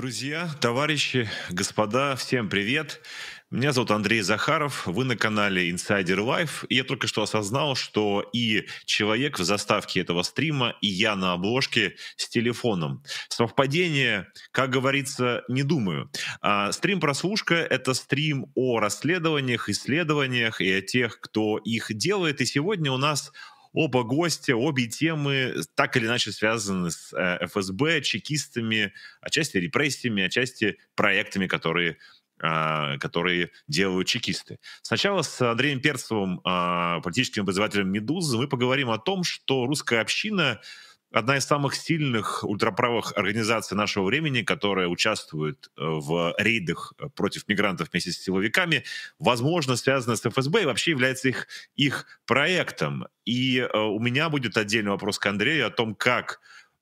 Друзья, товарищи, господа, всем привет! Меня зовут Андрей Захаров, вы на канале Insider Life, и я только что осознал, что и человек в заставке этого стрима, и я на обложке с телефоном. Совпадение, как говорится, не думаю. Стрим «Прослушка» — это стрим о расследованиях, исследованиях и о тех, кто их делает, и сегодня у нас оба гостя, обе темы так или иначе связаны с ФСБ, чекистами, отчасти репрессиями, отчасти проектами, которые делают чекисты. Сначала с Андреем Перцевым, политическим обозревателем «Медузы», мы поговорим о том, что русская община — одна из самых сильных ультраправых организаций нашего времени, которая участвует в рейдах против мигрантов вместе с силовиками, возможно, связана с ФСБ и вообще является их проектом. И у меня будет отдельный вопрос к Андрею о том, как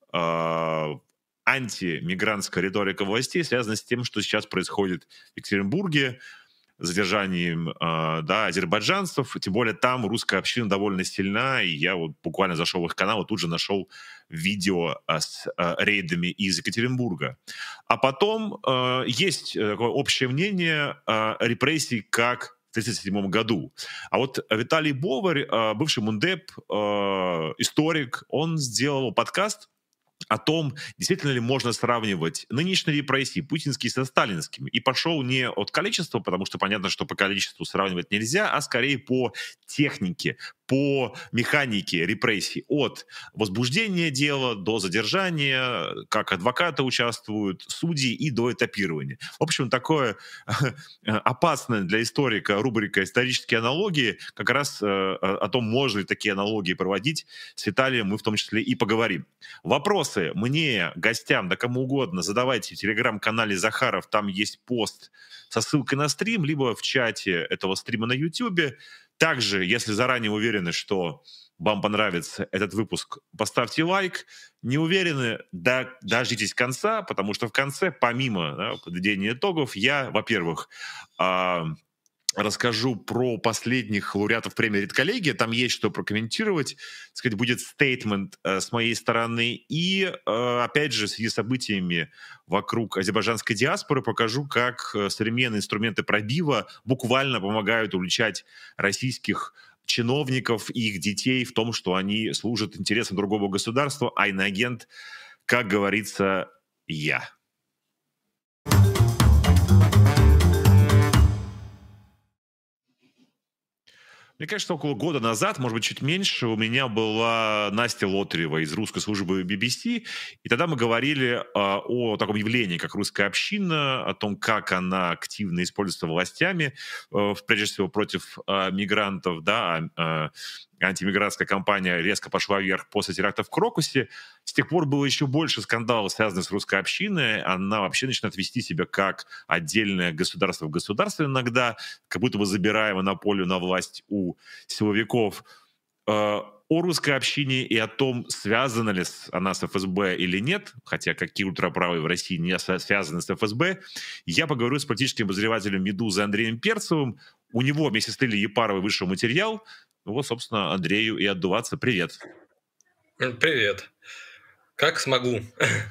антимигрантская риторика властей связана с тем, что сейчас происходит в Екатеринбурге, задержанием азербайджанцев, тем более там русская община довольно сильна, и я вот буквально зашел в их канал и тут же нашел видео с рейдами из Екатеринбурга. А потом есть такое общее мнение репрессий, как в 1937 году. А вот Виталий Боварь, бывший мундэп, историк, он сделал подкаст о том, действительно ли можно сравнивать нынешние репрессии, путинские, со сталинскими. И пошел не от количества, потому что понятно, что по количеству сравнивать нельзя, а скорее по технике, по механике репрессий. От возбуждения дела до задержания, как адвокаты участвуют, судьи и до этапирования. В общем, такое опасная для историка рубрика «Исторические аналогии». Как раз о том, можно ли такие аналогии проводить, с Виталием мы в том числе и поговорим. Вопросы мне, гостям, да кому угодно, задавайте в телеграм-канале Захаров, там есть пост со ссылкой на стрим, либо в чате этого стрима на YouTube. Также, если заранее уверены, что вам понравится этот выпуск, поставьте лайк. Не уверены, дождитесь конца, потому что в конце, помимо подведения итогов, я, во-первых, расскажу про последних лауреатов премии «Редколлегия». Там есть что прокомментировать. Так сказать, будет стейтмент с моей стороны. И, опять же, в связи с событиями вокруг азербайджанской диаспоры покажу, как современные инструменты пробива буквально помогают уличать российских чиновников и их детей в том, что они служат интересам другого государства, а иноагент, как говорится, я. Мне кажется, около года назад, может быть, чуть меньше, у меня была Настя Лотарева из русской службы BBC, и тогда мы говорили о таком явлении, как русская община, о том, как она активно используется властями, прежде всего против мигрантов, антимигрантская кампания резко пошла вверх после терактов в Крокусе. С тех пор было еще больше скандалов, связанных с русской общиной. Она вообще начинает вести себя как отдельное государство в государстве иногда, как будто бы забирая монополию на власть у силовиков. О русской общине и о том, связана ли она с ФСБ или нет, хотя какие ультраправые в России не связаны с ФСБ, я поговорю с политическим обозревателем «Медузы» Андреем Перцевым. У него вместе с Лилией Епаровой вышел материал. Вот, собственно, Андрею и отдуваться. Привет. Привет. Как смогу?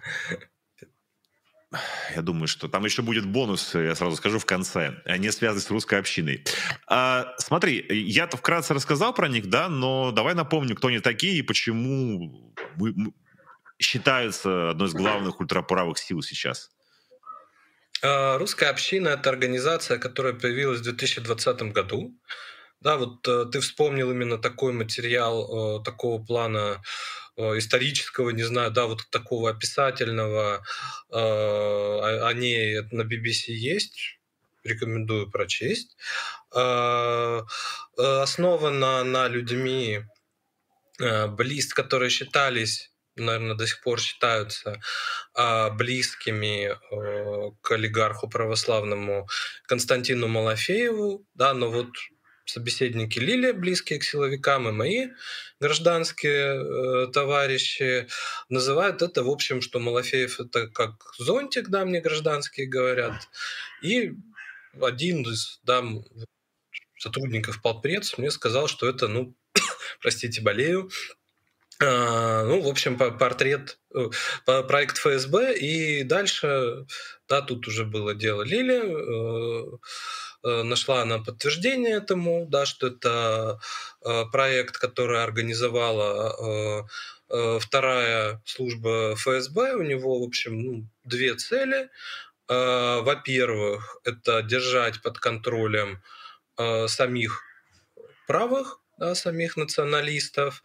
Я думаю, что там еще будет бонус, я сразу скажу, в конце, не связанный с русской общиной. Смотри, я-то вкратце рассказал про них, да, но давай напомню, кто они такие и почему считаются одной из главных ультраправых сил сейчас. Русская община — это организация, которая появилась в 2020 году. Да, вот ты вспомнил именно такой материал, такого плана исторического, не знаю, да, вот такого описательного. О ней на BBC есть. Рекомендую прочесть. Основана она людьми, которые считались, наверное, до сих пор считаются близкими к олигарху православному Константину Малафееву, да, но вот собеседники Лилия, близкие к силовикам, и мои гражданские товарищи называют это, в общем, что Малафеев — это как зонтик, да, мне гражданские говорят, и один из сотрудников полпред мне сказал, что это, простите, болею, Ну, в общем, проект ФСБ, и дальше, да, тут уже было дело Лили, нашла она подтверждение этому, да, что это проект, который организовала вторая служба ФСБ. У него, в общем, ну, две цели. Во-первых, это держать под контролем самих правых, да, самих националистов.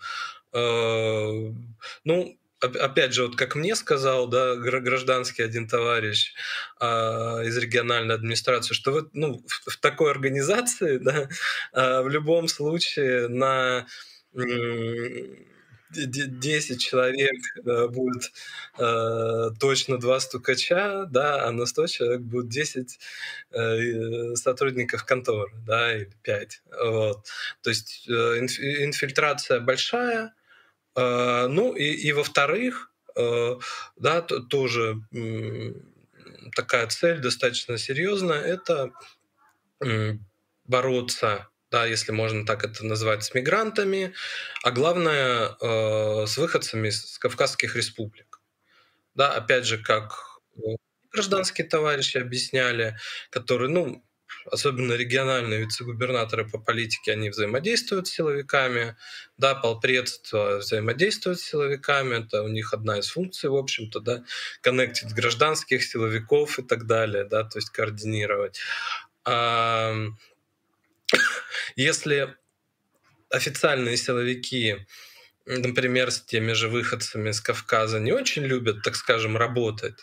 Ну, опять же, вот как мне сказал, да, гражданский один товарищ из региональной администрации, что вот, ну, в такой организации, да, в любом случае на 10 человек будет точно 2 стукача, да, а на 100 человек будет 10 сотрудников конторы, да, или 5. Вот. То есть инфильтрация большая. Ну и во-вторых, да, тоже такая цель достаточно серьезная, это бороться, да, если можно так это назвать, с мигрантами, а главное, с выходцами с Кавказских республик. Да, опять же, как гражданские товарищи объясняли, которые, ну, особенно региональные вице-губернаторы по политике, они взаимодействуют с силовиками, да, полпредство взаимодействует с силовиками, это у них одна из функций, в общем-то, да, коннектить гражданских, силовиков и так далее, да, то есть координировать. Если официальные силовики, например, с теми же выходцами с Кавказа не очень любят, так скажем, работать,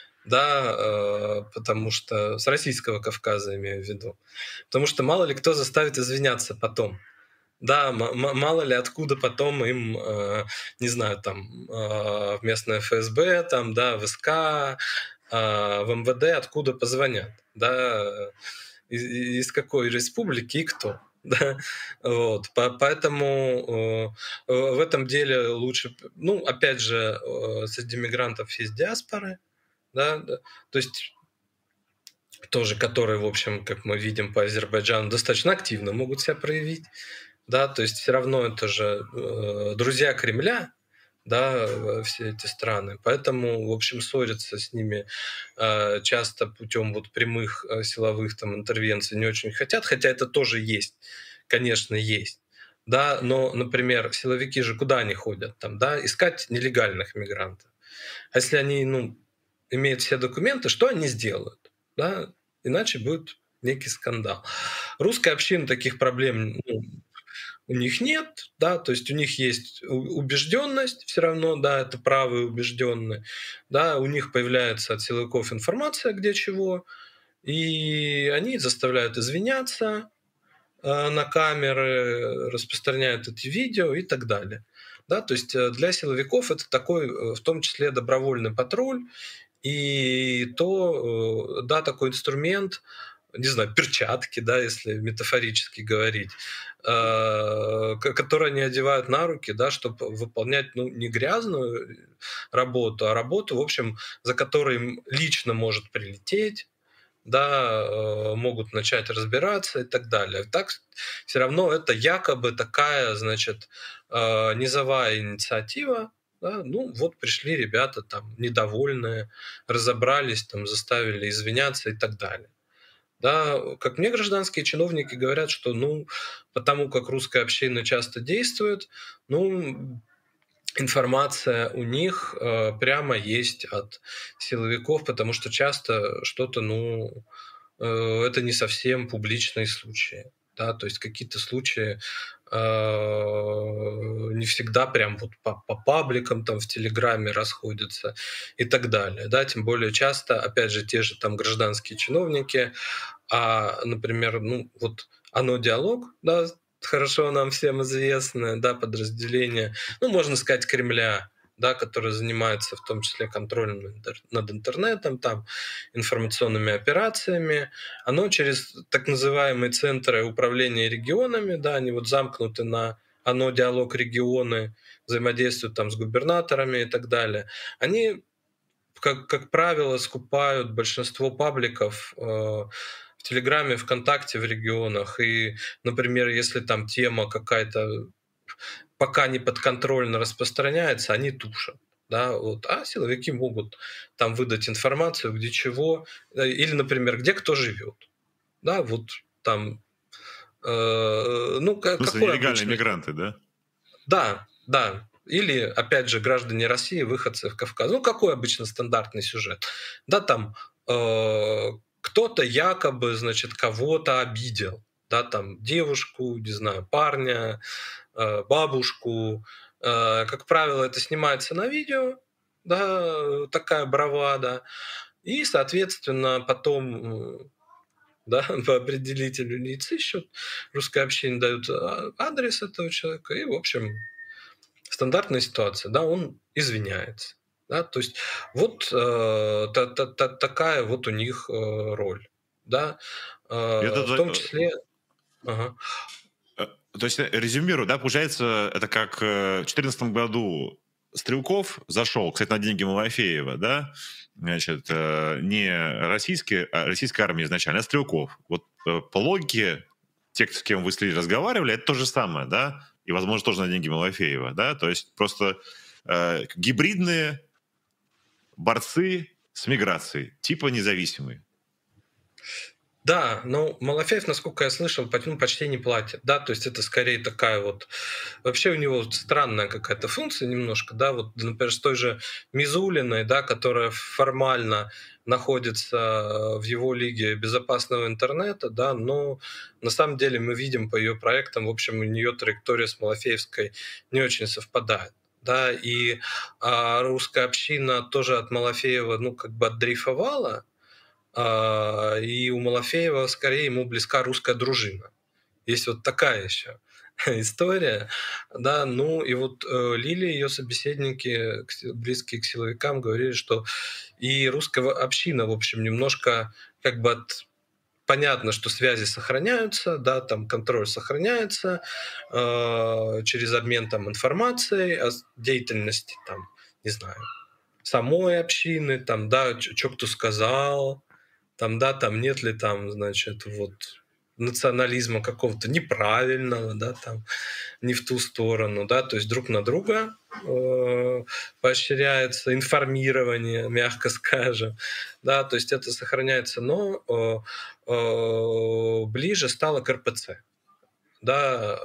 да, потому что с российского Кавказа имею в виду, потому что мало ли кто заставит извиняться потом. Да, мало ли откуда потом им, не знаю, там, в местное ФСБ, там, да, в СК, в МВД откуда позвонят, да, из какой республики и кто. Да, вот, поэтому в этом деле лучше, ну, опять же, среди мигрантов есть диаспоры, да, то есть тоже, которые, в общем, как мы видим по Азербайджану, достаточно активно могут себя проявить, да, то есть все равно это же друзья Кремля, да, все эти страны, поэтому, в общем, ссориться с ними часто путем вот прямых силовых там интервенций не очень хотят, хотя это тоже есть, конечно, есть. Да, но, например, силовики же куда они ходят? Там, да, искать нелегальных мигрантов. А если они, ну, имеют все документы, что они сделают? Да? Иначе будет некий скандал. Русская община таких проблем, ну, у них нет, да, то есть у них есть убежденность все равно, да, это правые убежденные, да, у них появляется от силовиков информация, где чего, и они заставляют извиняться на камеры, распространяют эти видео и так далее. Да, то есть для силовиков это такой, в том числе, добровольный патруль, и то, да, такой инструмент, не знаю, перчатки, да, если метафорически говорить, которые они одевают на руки, да, чтобы выполнять, ну, не грязную работу, а работу, в общем, за которой им лично может прилететь, да, могут начать разбираться и так далее. Так все равно это якобы такая, значит, низовая инициатива, да, ну вот пришли ребята там недовольные, разобрались, там заставили извиняться и так далее. Да, как мне гражданские чиновники говорят, что, ну, потому как русская община часто действует, ну, информация у них прямо есть от силовиков, потому что часто что-то, ну, это не совсем публичные случаи. Да, то есть какие-то случаи не всегда прям вот по пабликам там в Телеграме расходятся и так далее. Да, тем более часто, опять же, те же там гражданские чиновники, например, ну вот «Оно диалог», да, хорошо нам всем известное, да, подразделение, ну, можно сказать, Кремля, да, которое занимается в том числе контролем над интернетом, там, информационными операциями, оно через так называемые центры управления регионами, да, они вот замкнуты на «Оно диалог регионы», взаимодействуют там с губернаторами и так далее. Они, как правило, скупают большинство пабликов в Телеграме, ВКонтакте в регионах. И, например, если там тема какая-то пока не подконтрольно распространяется, они тушат. Да, вот, а силовики могут там выдать информацию, где чего, или, например, где кто живет. Да, вот там, В смысле, какой нелегальные обычно... мигранты, да? Да, да. Или, опять же, граждане России, выходцы в Кавказ. Ну, какой обычно стандартный сюжет? Да, там кто-то якобы, значит, кого-то обидел. Да, там девушку, не знаю, парня, бабушку. Как правило, это снимается на видео, да, такая бравада. И, соответственно, потом да, по определителю лиц ищут, русское общение дают адрес этого человека, и, в общем, стандартная ситуация, да, он извиняется. Да, то есть вот такая вот у них роль. Да, Это, в том числе... Ага. то есть, резюмирую, да, получается, это как в 2014 году Стрелков зашел, кстати, на деньги Малафеева, да, значит, не российская армия изначально, а Стрелков. Вот по логике тех, с кем вы с Лилей разговаривали, это то же самое, да, и, возможно, тоже на деньги Малафеева, да, то есть просто гибридные борцы с миграцией, типа независимые. Да, но Малафеев, насколько я слышал, почти не платит. Да, то есть это скорее такая вот... Вообще у него странная какая-то функция немножко, да, вот, например, с той же Мизулиной, да, которая формально находится в его лиге безопасного интернета, да, но на самом деле мы видим по ее проектам, в общем, у нее траектория с Малафеевской не очень совпадает. Да, и русская община тоже от Малафеева, ну, как бы отдрейфовала, и у Малафеева скорее ему близка русская дружина. Есть вот такая еще история. Да, ну и вот Лилия, ее собеседники, близкие к силовикам, говорили, что и русская община, в общем, немножко как бы понятно, что связи сохраняются, да, там контроль сохраняется через обмен там информацией о деятельности, там, не знаю, самой общины, там, да, что кто сказал, там, да, там нет ли там, значит, вот национализма какого-то неправильного, да, там, не в ту сторону, да, то есть друг на друга поощряется информирование, мягко скажем, да, то есть это сохраняется, но ближе стало к РПЦ, да,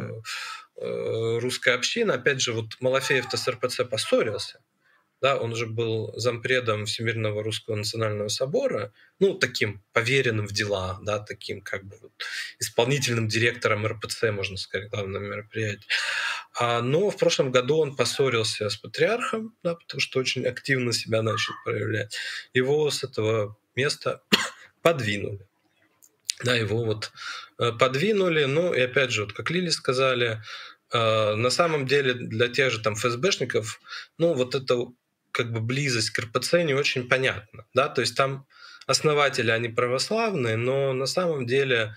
русская община, опять же, вот Малафеев-то с РПЦ поссорился, да, он же был зампредом Всемирного Русского Национального Собора, ну, таким поверенным в дела, да, таким как бы вот исполнительным директором РПЦ, можно сказать, главного мероприятия. Но в прошлом году он поссорился с патриархом, да, потому что очень активно себя начал проявлять. Его с этого места подвинули. Да, его вот подвинули, ну, и опять же, вот как Лили сказали, на самом деле для тех же там ФСБшников, ну, вот это как бы близость к РПЦ не очень понятна, да, то есть там основатели, они православные, но на самом деле,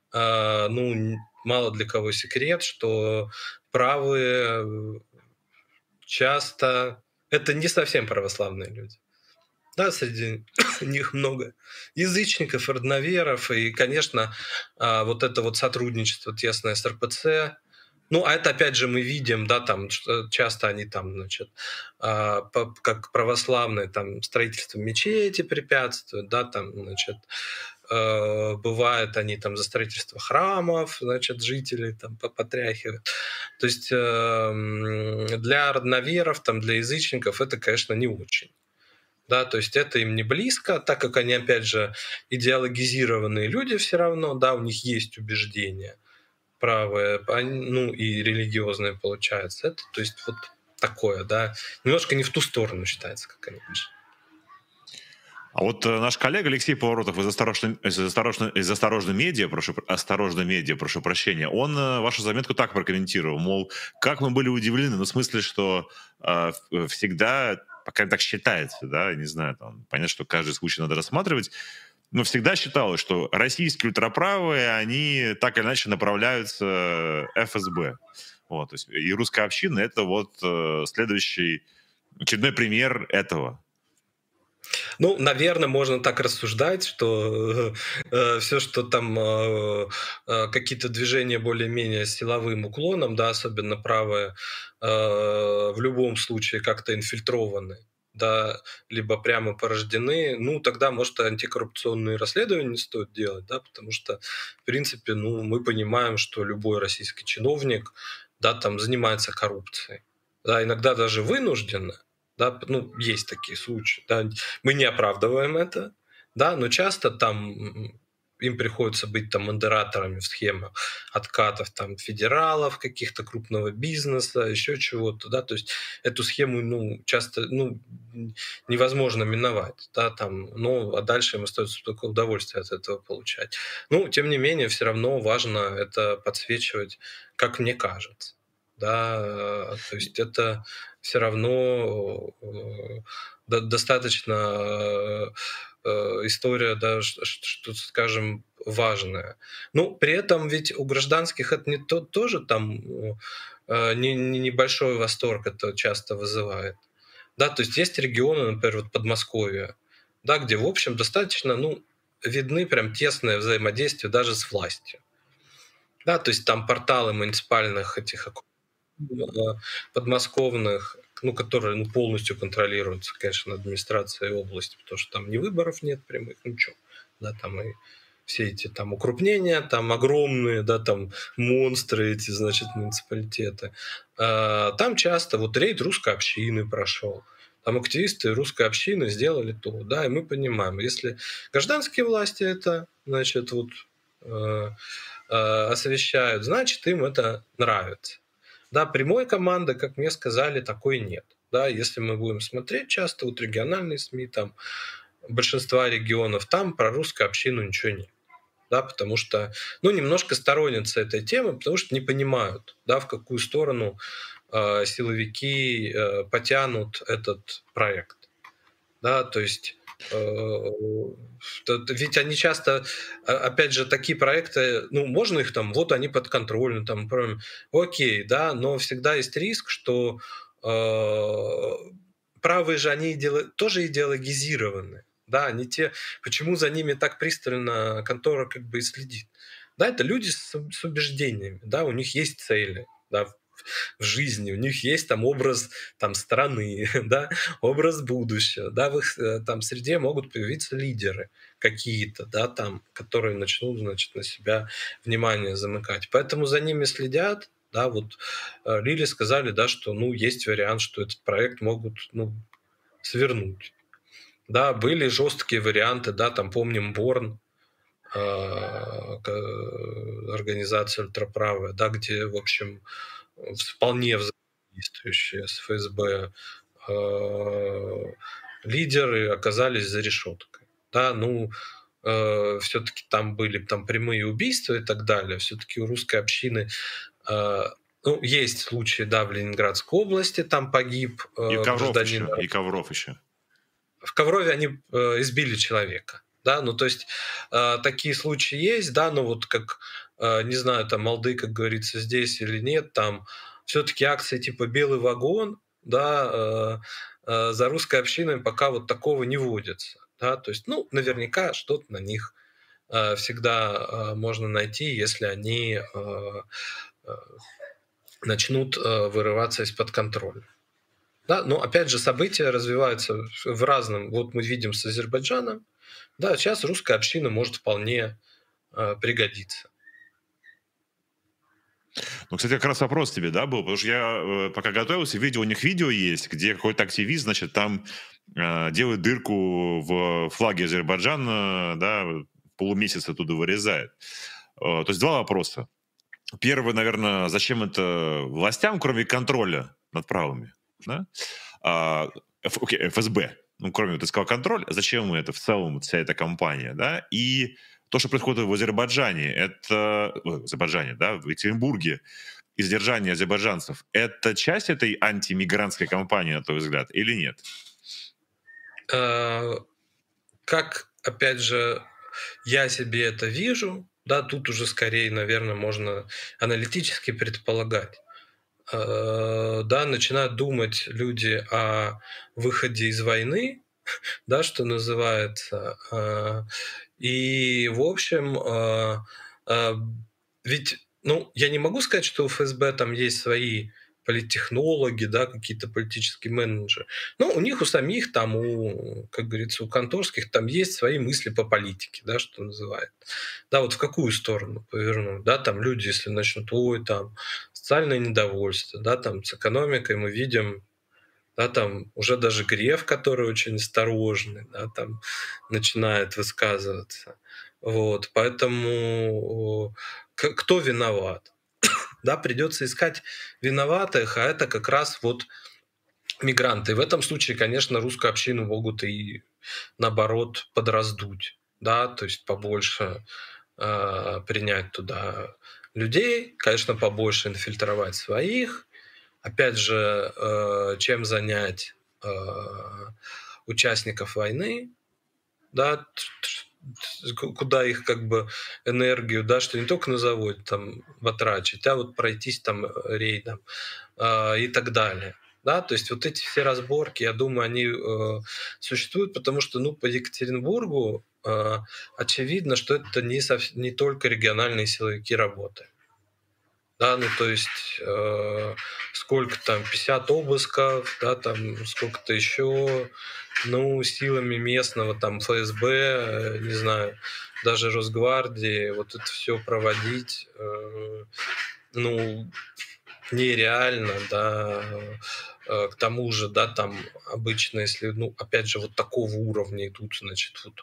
ну, мало для кого секрет, что правые часто это не совсем православные люди. Да, среди них много язычников, родноверов, и, конечно, вот это вот сотрудничество тесное с РПЦ. Ну, а это, опять же, мы видим, да, там часто они там, значит, как православные, там, строительство мечети препятствуют, да, там, значит, бывает, они там за строительство храмов, значит, жителей там потряхивают. То есть для родноверов, там, для язычников это, конечно, не очень. Да, то есть это им не близко, так как они, опять же, идеологизированные люди все равно, да, у них есть убеждения правые, ну и религиозные, получается. Это, то есть вот такое, да, немножко не в ту сторону считается, как они пишут. А вот наш коллега Алексей Поворотов из «Осторожно медиа», прошу прощения, он вашу заметку так прокомментировал, мол, как мы были удивлены, ну, в смысле, что всегда, пока так считается, да, не знаю, там, понятно, что каждый случай надо рассматривать, но всегда считалось, что российские ультраправые, они так или иначе направляются ФСБ. Вот, то есть, и русская община — это вот следующий, очередной пример этого. Ну, наверное, можно так рассуждать, что все, что там какие-то движения более-менее с силовым уклоном, да, особенно правые, в любом случае как-то инфильтрованы, да, либо прямо порождены, ну, тогда, может, антикоррупционные расследования не стоит делать, да, потому что, в принципе, ну, мы понимаем, что любой российский чиновник, да, там занимается коррупцией, да, иногда даже вынужденно, да, ну, есть такие случаи, да, мы не оправдываем это, да, но часто там им приходится быть там модераторами в схемах откатов там федералов, каких-то крупного бизнеса, еще чего-то, да, то есть эту схему, ну, часто, ну, невозможно миновать, да, там, ну, а дальше им остается только удовольствие от этого получать. Ну, тем не менее, все равно важно это подсвечивать, как мне кажется, да, то есть это все равно достаточно история, да, что, скажем, важная. Ну, при этом ведь у гражданских это не то, тоже там небольшой восторг это часто вызывает. Да, то есть есть регионы, например, вот Подмосковье, да, где, в общем, достаточно, ну, видны прям тесное взаимодействие даже с властью. Да, то есть там порталы муниципальных этих подмосковных, ну, которые ну, полностью контролируются, конечно, администрацией области, потому что там ни выборов нет прямых, ничего. Да, там и все эти там укрупнения, там огромные, да, там монстры эти, значит, муниципалитеты. Там часто вот рейд русской общины прошел. Там активисты русской общины сделали то, да, и мы понимаем, если гражданские власти это, значит, вот освещают, значит, им это нравится. Да, прямой команды, как мне сказали, такой нет. Да, если мы будем смотреть часто, вот региональные СМИ, там, большинства регионов, там про русскую общину ничего нет. Да, потому что, ну, немножко сторонятся этой темы, потому что не понимают, да, в какую сторону силовики потянут этот проект. Да, то есть ведь они часто, опять же, такие проекты, ну, можно их там, вот они подконтрольны, там, окей, да, но всегда есть риск, что правые же они тоже идеологизированы, да, они те, почему за ними так пристально контора как бы и следит. Да, это люди с убеждениями, да, у них есть цели, да, в жизни, у них есть там образ там страны, да, образ будущего, да, в их там среде могут появиться лидеры какие-то, да, там, которые начнут, значит, на себя внимание замыкать. Поэтому за ними следят, да, вот Лили сказали, да, что, ну, есть вариант, что этот проект могут, ну, свернуть. Да, были жесткие варианты, да, там помним Борн, организация ультраправая, да, где, в общем, вполне взаимодействующие с ФСБ лидеры оказались за решеткой. Да, ну, все-таки там были там прямые убийства и так далее. Все-таки у русской общины ну, есть случаи, да, в Ленинградской области, там погиб гражданин. И Ковров еще. В Коврове они избили человека. Да, ну то есть такие случаи есть, да, но вот как, не знаю, там молды, как говорится, здесь или нет, там все-таки акции типа «Белый вагон», да, за русской общиной пока вот такого не водится. Да, то есть, ну, наверняка что-то на них всегда можно найти, если они начнут вырываться из-под контроля. Да, но опять же события развиваются в разном. Вот мы видим с Азербайджаном. Да, сейчас русская община может вполне пригодиться. Ну, кстати, как раз вопрос тебе, да, был, потому что я пока готовился, видел, у них видео есть, где какой-то активист, значит, там делает дырку в флаге Азербайджана, да, полумесяц оттуда вырезает. То есть два вопроса. Первый, наверное, зачем это властям, кроме контроля над правыми, да? ФСБ, ну, кроме, ты сказал, контроль, зачем это в целом, вся эта кампания, да? И то, что происходит в Азербайджане, это... в Азербайджане, да, в Екатеринбурге, и задержание азербайджанцев, это часть этой антимигрантской кампании, на твой взгляд, или нет? Как, опять же, я себе это вижу, да, тут уже скорее, наверное, можно аналитически предполагать. Да, начинают думать люди о выходе из войны, да, что называется. И, в общем, а, ведь, ну, я не могу сказать, что у ФСБ там есть свои политтехнологи, да, какие-то политические менеджеры. Но у них у самих там, как говорится, у конторских там есть свои мысли по политике, да, что называется. Да, вот в какую сторону повернуть, да, там люди, если начнут, ой, там, социальное недовольство, да, там, с экономикой мы видим, да, там уже даже Греф, который очень осторожный, да, там начинает высказываться. Вот, поэтому кто виноват? Да, придется искать виноватых, а это как раз вот мигранты. В этом случае, конечно, русскую общину могут и наоборот подраздуть, да, то есть побольше принять туда людей, конечно, побольше инфильтровать своих. Опять же, чем занять участников войны, да, куда их как бы энергию, да, что не только на заводе там потрачить, а вот пройтись там рейдом и так далее. Да, то есть вот эти все разборки, я думаю, они существуют, потому что, ну, по Екатеринбургу очевидно, что это не только региональные силовики работают. Да, ну то есть сколько там, 50 обысков, да, там сколько-то еще, ну, силами местного там ФСБ, не знаю, даже Росгвардии, вот это все проводить, ну, нереально, да, к тому же, да, там обычно, если, ну, опять же, вот такого уровня идут, значит, вот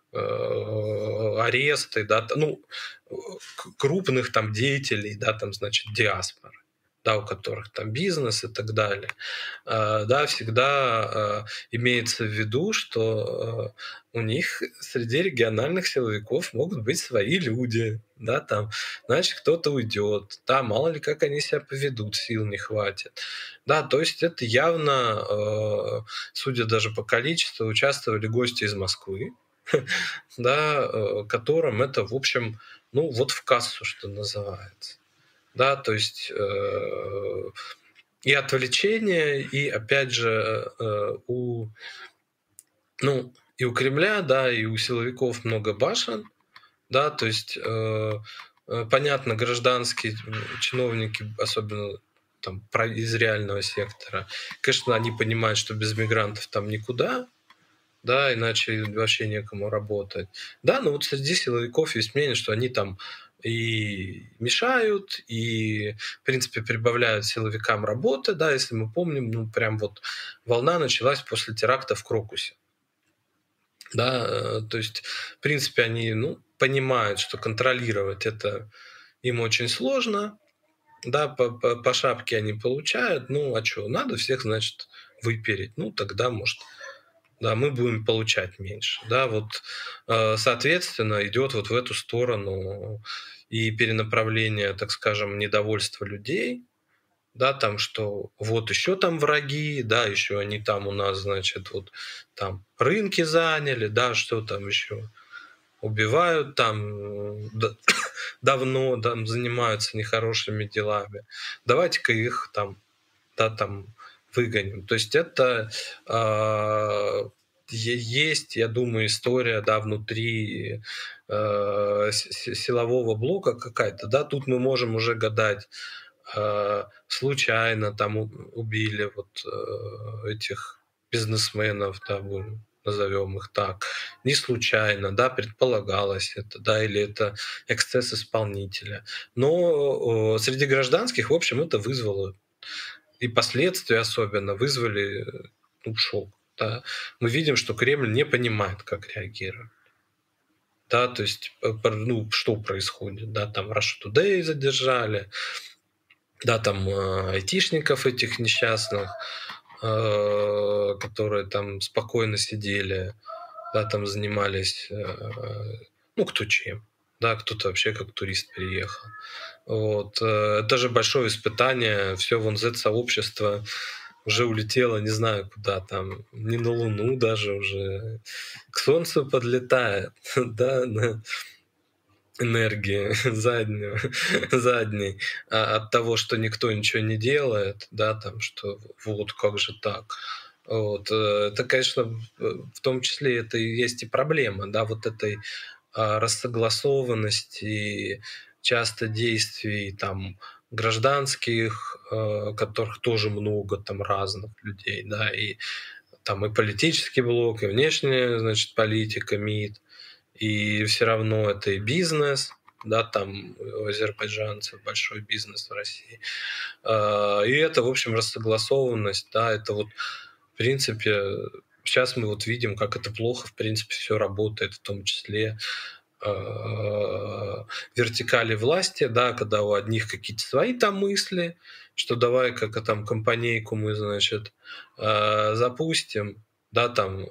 аресты, да, ну, крупных там деятелей, да, там, значит, диаспоры, да, у которых там бизнес и так далее, да, всегда имеется в виду, что у них среди региональных силовиков могут быть свои люди, да, там, значит, кто-то уйдет, да, мало ли как они себя поведут, сил не хватит, да, то есть это явно, судя даже по количеству, участвовали гости из Москвы, да, которым это, в общем, ну, вот в кассу, что называется. Да, то есть и отвлечение, и, опять же, ну, и у Кремля, да, и у силовиков много башен, да, то есть понятно, гражданские чиновники, особенно там из реального сектора, конечно, они понимают, что без мигрантов там никуда, да, иначе вообще некому работать. Да, но вот среди силовиков есть мнение, что они там и мешают, и, в принципе, прибавляют силовикам работы, да, если мы помним, ну, прям вот волна началась после теракта в Крокусе. Да, то есть, в принципе, они, ну, понимают, что контролировать это им очень сложно, да, по шапке они получают, ну, а что, надо всех, значит, выпереть, ну, тогда, может, да, мы будем получать меньше. Да, вот, соответственно, идет вот в эту сторону и перенаправление, так скажем, недовольства людей, да, там, что вот еще там враги, да, еще они там у нас, значит, вот там рынки заняли, да, что там еще убивают там давно, там занимаются нехорошими делами. Давайте-ка их там, да, там выгоним. То есть это есть, я думаю, история, да, внутри силового блока какая-то, да, тут мы можем уже гадать, случайно там убили вот этих бизнесменов, да, назовем их так, не случайно, да, предполагалось это, да, или это эксцесс исполнителя. Но среди гражданских, в общем, это вызвало и последствия особенно вызвали, ну, шок. Да. Мы видим, что Кремль не понимает, как реагировать. Да, то есть, ну, что происходит, да, там Russia Today задержали, да, там айтишников этих несчастных, которые там спокойно сидели, да, там занимались, ну, кто чем, да, кто-то вообще как турист приехал. Вот. Это же большое испытание, все вон Z-сообщество уже улетело, не знаю куда там, не на Луну даже уже, к Солнцу подлетает, да, на энергии задней, от того, что никто ничего не делает, да, там, что вот как же так. Вот. Это, конечно, в том числе это и есть и проблема, да, вот этой рассогласованности часто действий там гражданских, которых тоже много, там разных людей, да, и там и политический блок, и внешняя, значит, политика, МИД, и все равно это и бизнес, да, там у азербайджанцев большой бизнес в России. И это, в общем, рассогласованность, да, это вот, в принципе, сейчас мы вот видим, как это плохо, в принципе, все работает, в том числе вертикали власти, да, когда у одних какие-то свои там мысли, что давай-ка там компанейку мы, значит, запустим, да,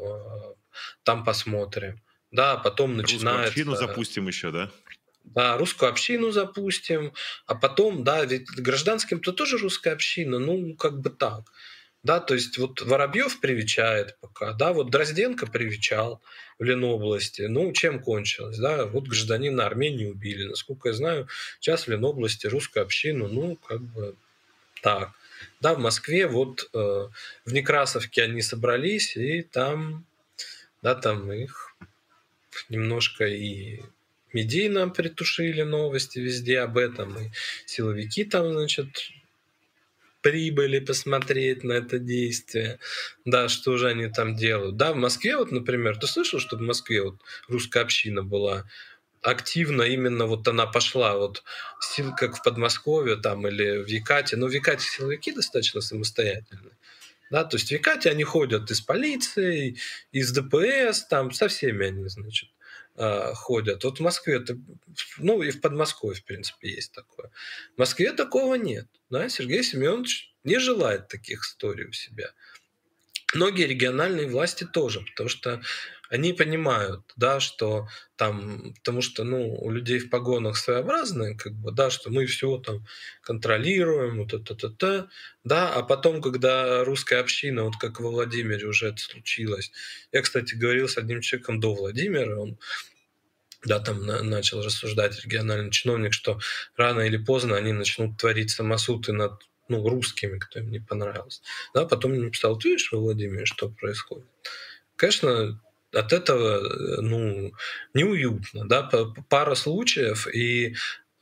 там посмотрим. Да, потом Русскую общину начинается... запустим еще, да? Да, русскую общину запустим, а потом, да, ведь гражданским-то тоже русская община, ну, как бы так. Да, то есть вот Воробьев привечает пока, да, вот Дрозденко привечал в Ленобласти. Ну, чем кончилось, да, вот гражданина Армении убили. Насколько я знаю, сейчас в Ленобласти русскую общину, ну, как бы так. Да, в Москве вот в Некрасовке они собрались, и там, да, там их немножко и медийно притушили новости везде об этом, и силовики там, значит, прибыли посмотреть на это действие, да, что же они там делают. Да, в Москве вот, например, ты слышал, что в Москве вот русская община была активно, именно вот она пошла вот сил, как в Подмосковье там или в Якате, но в Якате силовики достаточно самостоятельные. Да, то есть в Якате они ходят из полиции, из ДПС, там со всеми они, значит, ходят. Вот в Москве, это, ну и в Подмосковье, в принципе, есть такое. В Москве такого нет. Да? Сергей Семенович не желает таких историй у себя. Многие региональные власти тоже, потому что они понимают, да, что там, потому что, ну, у людей в погонах своеобразные, как бы, да, что мы все там контролируем, вот это, да, а потом, когда русская община, вот как во Владимире уже это случилось, я, кстати, говорил с одним человеком до Владимира, он, да, там начал рассуждать региональный чиновник, что рано или поздно они начнут творить самосуды над, ну, русскими, кто им не понравился. Да, потом мне написал, ты видишь, во Владимире, что происходит? Конечно, от этого, ну, неуютно, да, пара случаев, и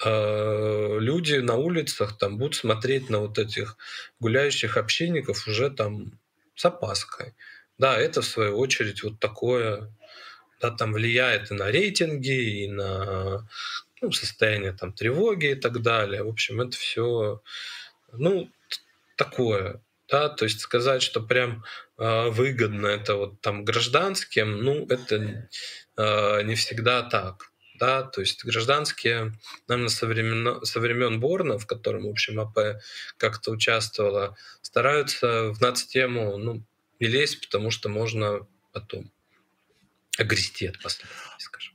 люди на улицах там будут смотреть на вот этих гуляющих общинников уже там с опаской. Да, это в свою очередь вот такое, да, там влияет и на рейтинги, и на, ну, состояние там тревоги и так далее. В общем, это все, ну, такое. Да, то есть сказать, что прям выгодно это вот там гражданским, ну, это не всегда так. Да, то есть гражданские, наверное, со времен Борна, в котором, в общем, АП как-то участвовала, стараются в нацтему, ну, не лезть, потому что можно потом огрести от последствий, скажем.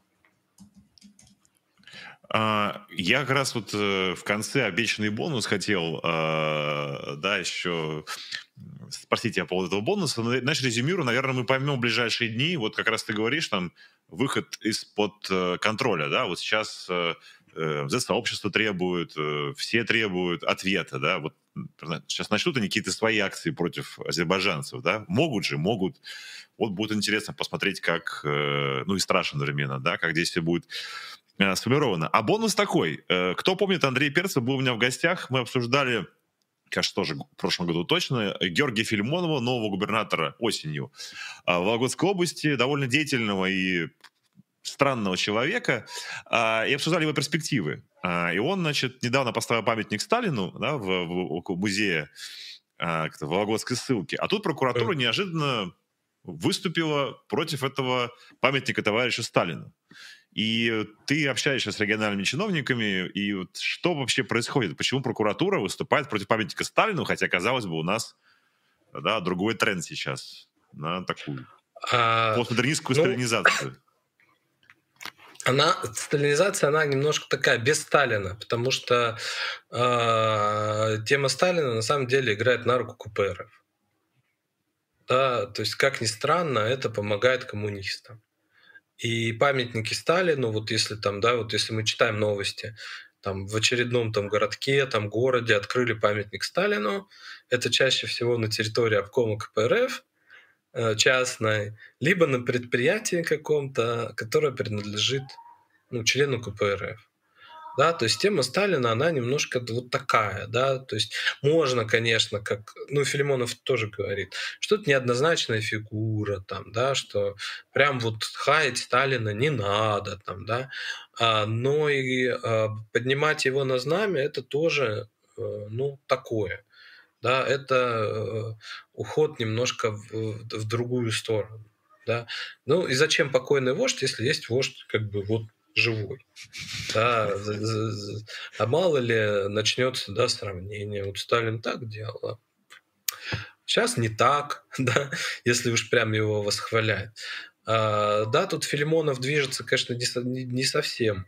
Я как раз вот в конце обещанный бонус хотел, да, еще спросить тебя по поводу этого бонуса. Но, знаешь, резюмирую, наверное, мы поймем в ближайшие дни. Вот как раз ты говоришь, там, выход из-под контроля, да, вот сейчас Z-сообщество требует, все требуют ответа, да, вот сейчас начнут они какие-то свои акции против азербайджанцев, да, могут. Вот будет интересно посмотреть, как, ну и страшно одновременно, да, как действие будет сформировано. А бонус такой. Кто помнит, Андрей Перцев был у меня в гостях. Мы обсуждали, кажется, тоже в прошлом году точно, Георгия Филимонова, нового губернатора осенью Вологодской области, довольно деятельного и странного человека, и обсуждали его перспективы. И он, значит, недавно поставил памятник Сталину, да, в музее в Вологодской ссылке. А тут прокуратура неожиданно выступила против этого памятника товарищу Сталину. И ты общаешься с региональными чиновниками, и вот что вообще происходит? Почему прокуратура выступает против памятника Сталину, хотя, казалось бы, у нас, да, другой тренд сейчас на такую постмодернистскую сталинизацию? Сталинизация, она немножко такая, без Сталина, потому что тема Сталина на самом деле играет на руку КПРФ. Да, то есть, как ни странно, это помогает коммунистам. И памятники Сталину, вот если там, да, вот если мы читаем новости, там в очередном там городке, там городе открыли памятник Сталину, это чаще всего на территории обкома КПРФ частной, либо на предприятии каком-то, которое принадлежит члену КПРФ. Да, то есть тема Сталина, она немножко вот такая, да, то есть можно, конечно, как, Филимонов тоже говорит, что это неоднозначная фигура, там, да, что прям вот хаять Сталина не надо, там, да, но и поднимать его на знамя, это тоже, такое, да, это уход немножко в другую сторону, да. Ну и зачем покойный вождь, если есть вождь как бы вот живой? Да, а мало ли начнется, да, сравнение. Вот Сталин так делал, сейчас не так, да, если уж прям его восхвалять. Да, тут Филимонов движется, конечно, не совсем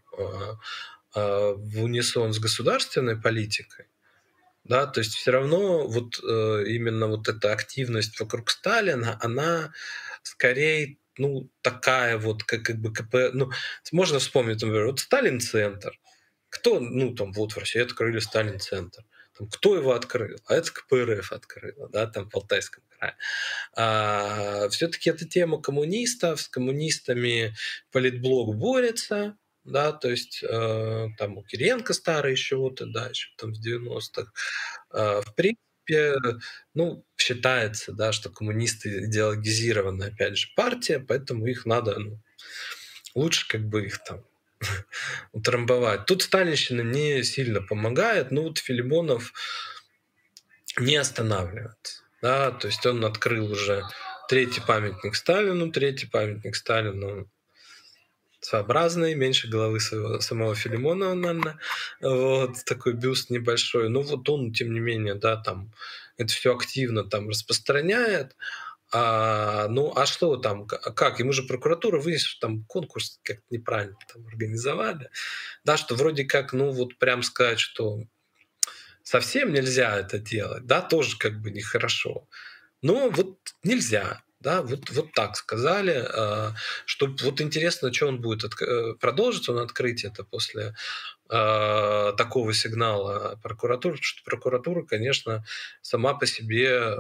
в унисон с государственной политикой, да, то есть все равно вот именно вот эта активность вокруг Сталина, она скорее, такая вот, как бы КП, можно вспомнить, например, вот Сталин-центр. Кто, там вот в России открыли Сталин-центр. Там, кто его открыл? А это КПРФ открыла, да, там в Алтайском крае. Все-таки это тема коммунистов, с коммунистами политблок борется, да, то есть там у Кириенко старый еще вот, да, еще там в 90-х. В принципе, считается, да, что коммунисты идеологизированная, опять же, партия, поэтому их надо, лучше как бы их там утрамбовать. Тут сталинщина не сильно помогает, но вот Филимонов не останавливается. Да, то есть он открыл уже третий памятник Сталину своеобразный, меньше головы самого Филимонова, наверное, вот такой бюст небольшой. Но вот он, тем не менее, да, там это все активно там распространяет. Что там, как? Ему же прокуратура выяснила, что там конкурс как-то неправильно там организовали. Да, что вроде как, вот прям сказать, что совсем нельзя это делать, да, тоже как бы нехорошо. Но вот нельзя, да, вот так сказали. Что вот интересно, что он будет продолжить он открыть это после такого сигнала прокуратуры, потому что прокуратура, конечно, сама по себе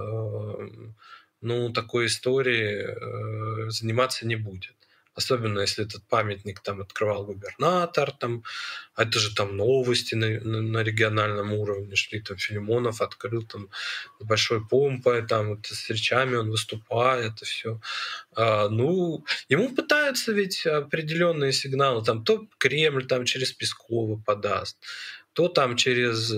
такой историей заниматься не будет. Особенно если этот памятник там открывал губернатор, там, это же там новости на региональном уровне шли, там Филимонов открыл там с большой помпой, там вот, с речами он выступает, это все. Ему пытаются ведь определенные сигналы, там то Кремль там через Пескова подаст, то там через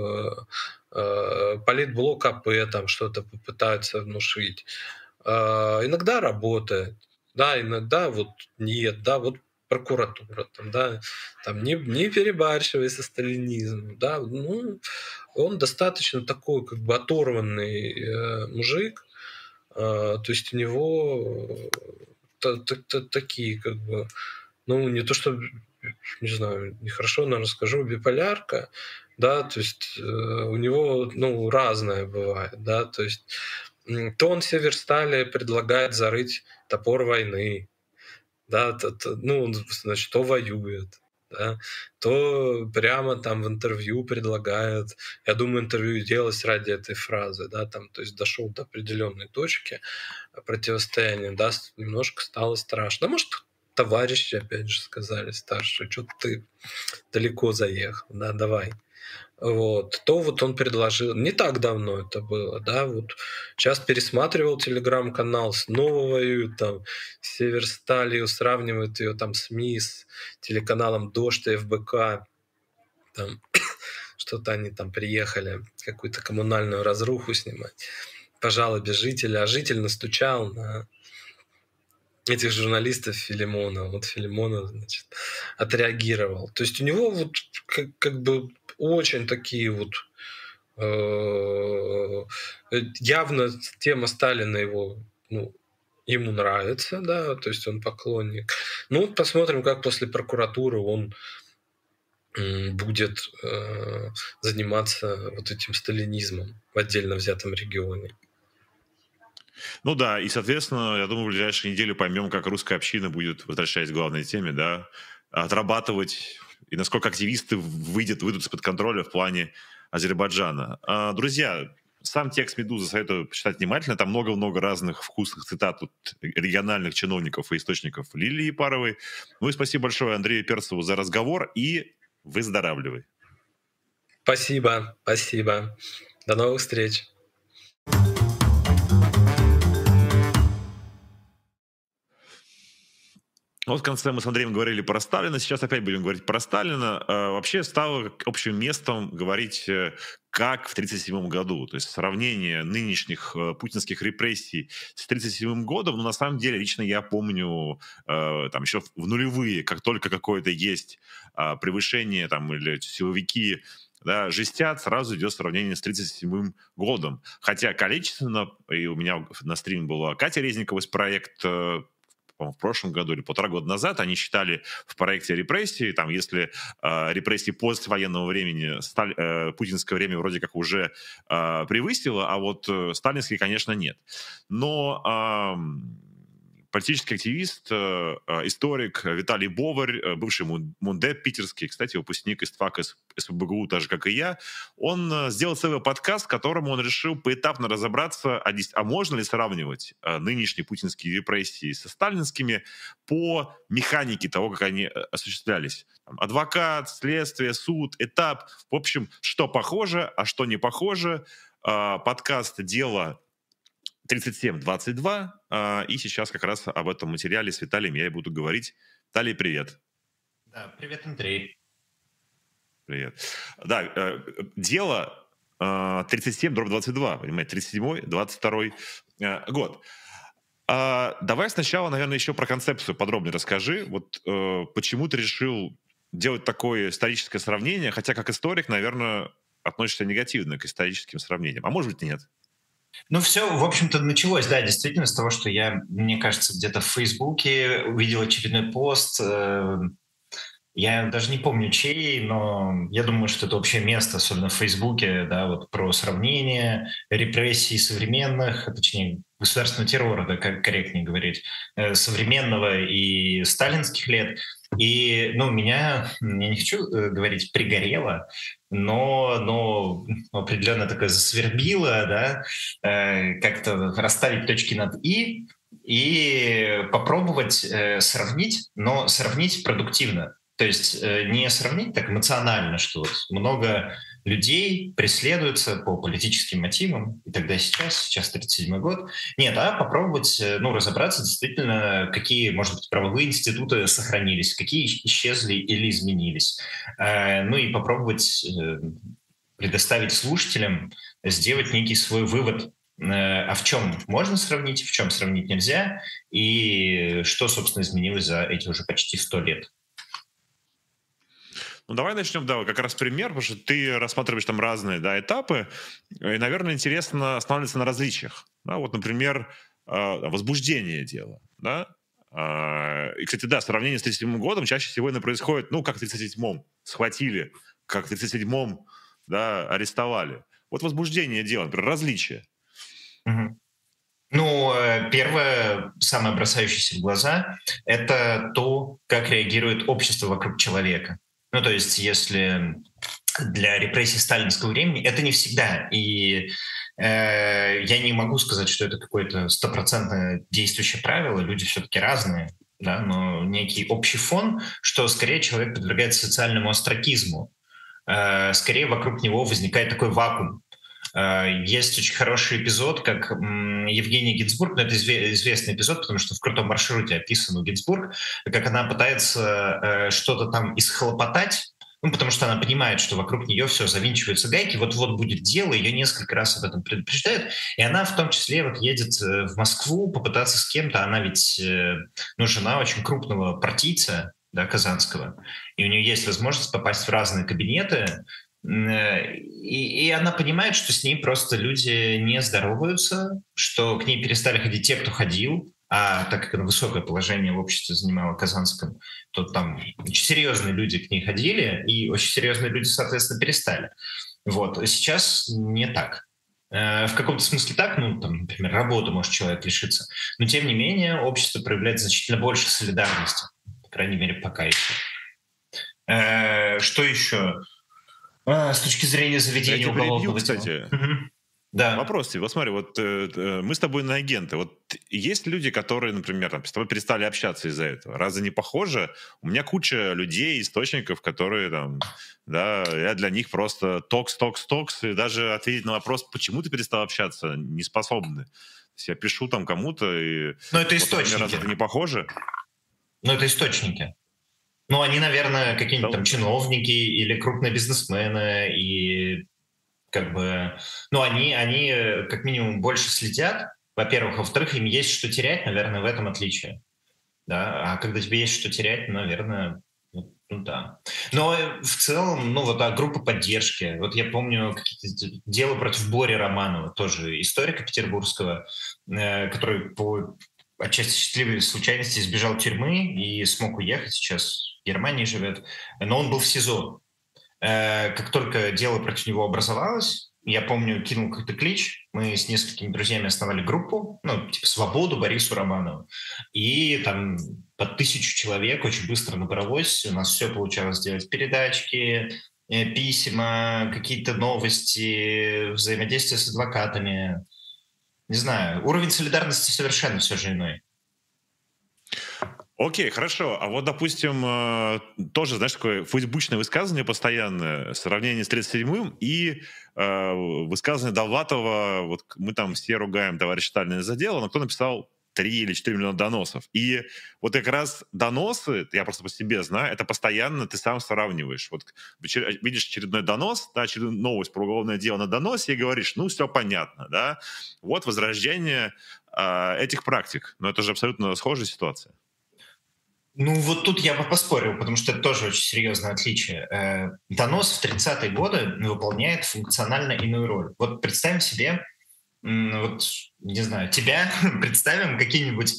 политблок АП там что-то попытаются внушить. Иногда работает, да, иногда вот нет, да, вот прокуратура, там, да, там не перебарщивай со сталинизмом, да, он достаточно такой как бы оторванный мужик, то есть у него такие как бы, не то что, не знаю, нехорошо, наверное, скажу, биполярка, да, то есть у него, разное бывает, да, то есть то он Северстали предлагает зарыть топор войны, да, значит, то воюет, да, то прямо там в интервью предлагает, я думаю, интервью делалось ради этой фразы, да, там, то есть дошел до определенной точки противостояния, да, немножко стало страшно. А может, товарищи, опять же, сказали старшие, что ты далеко заехал, да, давай. Вот. То вот он предложил, не так давно это было, да, вот сейчас пересматривал телеграм-канал, снова воюют там с Северсталью, сравнивают ее там СМИ с телеканалом Дождь и ФБК, там что-то они там приехали, какую-то коммунальную разруху снимать по жалобе жителя, а житель настучал на этих журналистов Филимонова. Вот Филимонов, значит, отреагировал. То есть у него вот как бы очень такие вот явно тема Сталина его, ему нравится, да, то есть он поклонник. Посмотрим, как после прокуратуры он будет заниматься вот этим сталинизмом в отдельно взятом регионе. Да, и, соответственно, я думаю, в ближайшие недели поймем, как русская община будет, возвращаясь к главной теме, да, отрабатывать, и насколько активисты выйдут из-под контроля в плане Азербайджана. Друзья, Сам текст «Медузы» советую почитать внимательно. Там много-много разных вкусных цитат от региональных чиновников и источников Лилии Епаровой. Ну и спасибо большое Андрею Перцеву за разговор. И выздоравливай. Спасибо. До новых встреч. Вот в конце мы с Андреем говорили про Сталина, сейчас опять будем говорить про Сталина. Вообще стало общим местом говорить, как в 1937 году. То есть сравнение нынешних путинских репрессий с 1937 годом, но на самом деле лично я помню там еще в нулевые, как только какое-то есть превышение там, или силовики жестят, сразу идет сравнение с 1937 годом. Хотя количественно, и у меня на стриме была Катя Резникова из проекта, в прошлом году или 1,5 года назад, они считали в проекте репрессии, там, если репрессии послевоенного времени путинское время вроде как уже превысило, а вот сталинские, конечно, нет. Но политический активист, историк Виталий Боварь, бывший мундеп питерский, кстати, выпускник ИСТФАКа СПбГУ, так же, как и я, он сделал целый подкаст, в котором он решил поэтапно разобраться, а можно ли сравнивать нынешние путинские репрессии со сталинскими по механике того, как они осуществлялись. Адвокат, следствие, суд, этап. В общем, что похоже, а что не похоже. Подкаст «Дело 3722, и сейчас как раз об этом материале с Виталием я и буду говорить. Виталий, привет. Да, привет, Андрей. Привет. Да, дело 37/22, понимаете, 37-22 год. Давай сначала, наверное, еще про концепцию подробнее расскажи. Вот почему ты решил делать такое историческое сравнение, хотя как историк, наверное, относишься негативно к историческим сравнениям, а может быть, нет. Ну, все, в общем-то, началось, да, действительно, с того, что я, мне кажется, где-то в Фейсбуке увидел очередной пост. Я даже не помню, чей, но я думаю, что это общее место, особенно в Фейсбуке, да, вот про сравнение репрессий современных, точнее, государственного террора, да, как корректнее говорить, современного и сталинских лет. И, ну, я не хочу говорить пригорело, но определенно такое засвербило, да, как-то расставить точки над и попробовать сравнить, но сравнить продуктивно. То есть не сравнить так эмоционально, что вот много людей преследуются по политическим мотивам, и тогда сейчас 37-й год. Нет, а попробовать разобраться действительно, какие, может быть, правовые институты сохранились, какие исчезли или изменились. И попробовать предоставить слушателям сделать некий свой вывод, а в чем можно сравнить, в чем сравнить нельзя, и что, собственно, изменилось за эти уже почти 100 лет. Ну, давай начнем, как раз пример, потому что ты рассматриваешь там разные этапы, и, наверное, интересно останавливаться на различиях. Да? Вот, например, возбуждение дела. Да? И, кстати, сравнение с 1937 годом чаще всего происходит, как в 1937-м схватили, как в 1937-м арестовали. Вот возбуждение дела, например, различия. Угу. Первое, самое бросающееся в глаза, это то, как реагирует общество вокруг человека. То есть, если для репрессий сталинского времени это не всегда. И я не могу сказать, что это какое-то стопроцентное действующее правило. Люди все-таки разные, да, но некий общий фон, что скорее человек подвергается социальному остракизму. Скорее вокруг него возникает такой вакуум. Есть очень хороший эпизод, как Евгения Гинзбург, но это известный эпизод, потому что в «Крутом маршруте» описан у Гинзбург, как она пытается что-то там исхлопотать, потому что она понимает, что вокруг нее все завинчиваются гайки, вот-вот будет дело, ее несколько раз об этом предупреждают, и она в том числе едет в Москву попытаться с кем-то, она ведь жена очень крупного партийца, да, казанского, и у нее есть возможность попасть в разные кабинеты, и она понимает, что с ней просто люди не здороваются, что к ней перестали ходить те, кто ходил, а так как она высокое положение в обществе занимала казанском, то там очень серьезные люди к ней ходили, и очень серьезные люди, соответственно, перестали. Вот. Сейчас не так. В каком-то смысле так, например, работу может человек лишиться, но тем не менее общество проявляет значительно больше солидарности, по крайней мере, пока еще. Что еще? С точки зрения заведения уголовного дела. Кстати. Да. Вопрос тебе. Вот смотри, вот мы с тобой иноагенты. Вот есть люди, которые, например, там, с тобой перестали общаться из-за этого. Разве не похоже? У меня куча людей, источников, которые там, да, я для них просто токс, и даже ответить на вопрос, почему ты перестал общаться, не способны. То есть я пишу там кому-то, и... Но это вот, например, источники. разве это не похоже? Но это источники. Ну, они, наверное, какие-нибудь там чиновники или крупные бизнесмены, и как бы, ну, они как минимум больше следят, во-первых, во-вторых, им есть что терять, наверное, в этом отличие, да, а когда тебе есть что терять, наверное, ну да. Но в целом, ну вот, группа поддержки, вот я помню какие-то дела против Бори Романова, тоже историка петербургского, который по отчасти счастливой случайности избежал тюрьмы и смог уехать, сейчас в Германии живет, но он был в СИЗО. Как только дело против него образовалось, я помню, кинул какой-то клич, мы с несколькими друзьями основали группу, ну, типа «Свободу Борису Романову», и там под 1000 человек очень быстро набралось, у нас все получалось делать, передачки, письма, какие-то новости, взаимодействие с адвокатами, не знаю, уровень солидарности совершенно все же иной. Окей, хорошо. А вот, допустим, тоже, знаешь, такое фейсбучное высказывание постоянное, сравнение с 37-м и высказывание Довлатова, вот мы там все ругаем товарища Сталина из-за дела, но кто написал 3 или 4 миллиона доносов. И вот как раз доносы, я просто по себе знаю, это постоянно ты сам сравниваешь. Вот видишь очередной донос, да, очередную новость про уголовное дело на доносе и говоришь, ну, все понятно, да. Вот возрождение этих практик. Но это же абсолютно схожая ситуация. Ну, вот тут я бы поспорил, потому что это тоже очень серьезное отличие. Донос в 30-е годы выполняет функционально иную роль. Вот представим себе, вот, не знаю, тебя представим каким-нибудь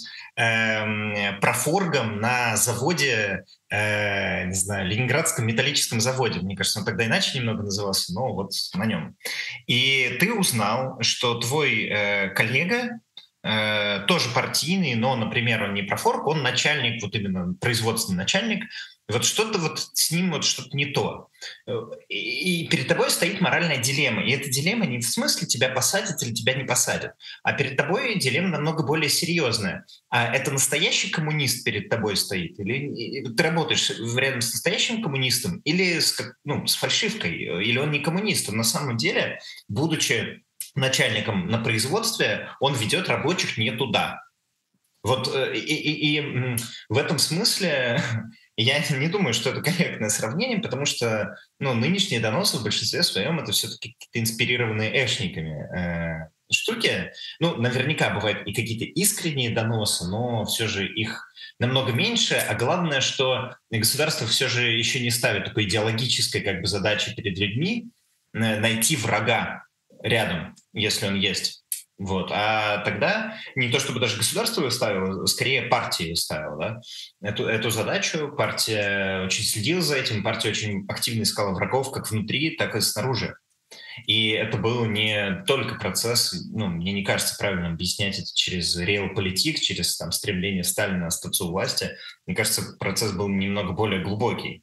профоргом на заводе, не знаю, Ленинградском металлическом заводе. Мне кажется, он тогда иначе немного назывался, но вот на нем. И ты узнал, что твой коллега, тоже партийный, но, например, он не профорг, он начальник, вот именно производственный начальник, вот что-то вот с ним вот что-то не то. И перед тобой стоит моральная дилемма. И эта дилемма не в смысле тебя посадят или тебя не посадят, а перед тобой дилемма намного более серьезная. А это настоящий коммунист перед тобой стоит? Или ты работаешь рядом с настоящим коммунистом или с фальшивкой? Или он не коммунист? Он на самом деле, будучи начальником на производстве, он ведет рабочих не туда. Вот и в этом смысле я не думаю, что это корректное сравнение, потому что нынешние доносы в большинстве своем это все-таки какие-то инспирированные эшниками штуки. Наверняка бывают и какие-то искренние доносы, но все же их намного меньше. А главное, что государство все же еще не ставит такой идеологической как бы задачи перед людьми найти врага рядом, если он есть. Вот. А тогда не то чтобы даже государство ее ставило, скорее партия ее ставила, да? Эту задачу. Партия очень следила за этим, партия очень активно искала врагов как внутри, так и снаружи. И это был не только процесс, мне не кажется правильно объяснять это через реалполитик, через стремление Сталина остаться у власти. Мне кажется, процесс был немного более глубокий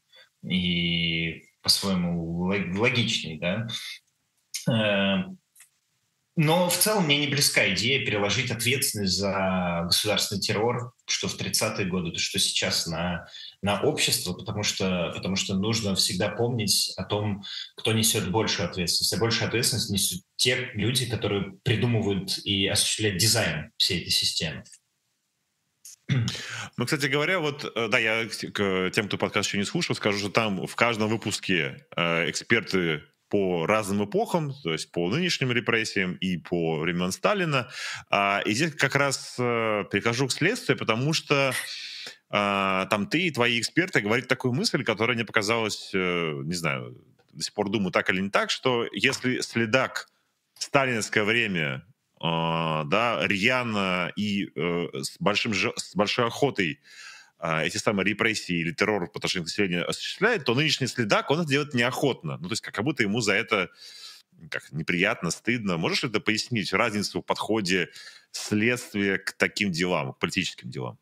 и по-своему логичный, да? Но в целом мне не близка идея переложить ответственность за государственный террор, что в 30-е годы, то что сейчас на общество, потому что нужно всегда помнить о том, кто несет большую ответственность. А большую ответственность несут те люди, которые придумывают и осуществляют дизайн всей этой системы. Кстати говоря, я к тем, кто подкаст еще не слушал, скажу, что там в каждом выпуске эксперты по разным эпохам, то есть по нынешним репрессиям и по времен Сталина. И здесь как раз перехожу к следствию, потому что там ты и твои эксперты говорят такую мысль, которая мне показалась, не знаю, до сих пор думаю, так или не так, что если следак в сталинское время рьяно и с большой охотой эти самые репрессии или террор по отношению к населению осуществляет, то нынешний следак, он это делает неохотно. То есть как будто ему за это неприятно, стыдно. Можешь это пояснить, разницу в подходе следствия к таким делам, к политическим делам?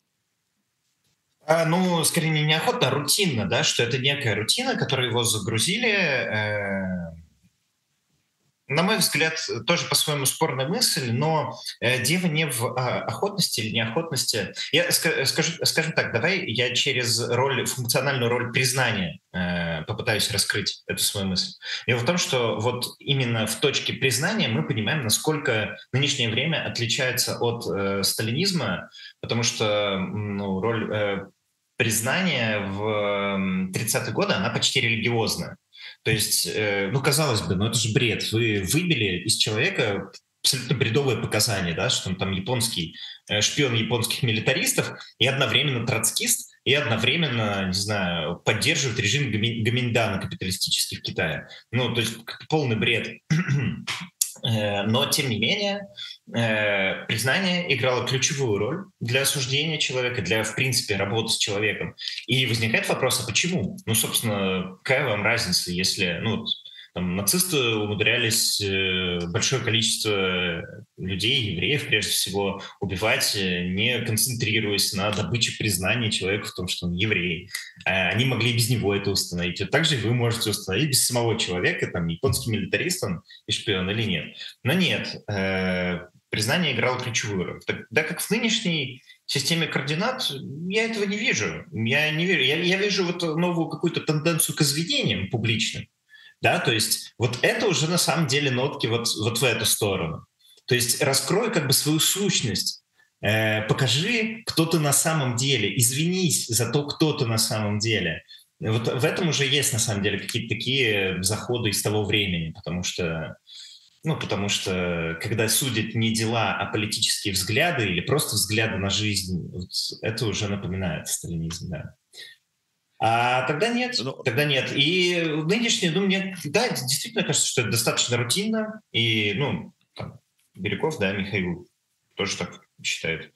Скорее не неохотно, а рутинно, да, что это некая рутина, которую его загрузили, на мой взгляд, тоже по-своему спорная мысль, но дело не в охотности или неохотности. Я скажем так, давай я через функциональную роль признания попытаюсь раскрыть эту свою мысль. Дело в том, что вот именно в точке признания мы понимаем, насколько нынешнее время отличается от сталинизма, потому что роль признания в 30-е годы, она почти религиозная. То есть, казалось бы, это же бред. Вы выбили из человека абсолютно бредовые показания, да, что он там шпион японских милитаристов и одновременно троцкист, и одновременно, не знаю, поддерживает режим Гоминдана капиталистический в Китае. То есть полный бред. Но, тем не менее, признание играло ключевую роль для осуждения человека, для, в принципе, работы с человеком. И возникает вопрос, а почему? Собственно, какая вам разница, если нацисты умудрялись большое количество людей, евреев, прежде всего, убивать, не концентрируясь на добыче признания человека в том, что он еврей. Они могли без него это установить. Вот так же вы можете установить без самого человека, японский милитарист он и шпион или нет. Но нет, признание играло ключевую роль. Тогда как в нынешней системе координат я этого не вижу. Я вижу новую какую-то тенденцию к извинениям публичным. Да, то есть вот это уже на самом деле нотки вот в эту сторону. То есть раскрой свою сущность, покажи, кто ты на самом деле, извинись за то, кто ты на самом деле. Вот в этом уже есть на самом деле какие-то такие заходы из того времени, потому что когда судят не дела, а политические взгляды или просто взгляды на жизнь, это уже напоминает сталинизм, да. А тогда нет. И нынешнее, мне, да, действительно кажется, что это достаточно рутинно. И, Бирюков, да, Михаил тоже так считает.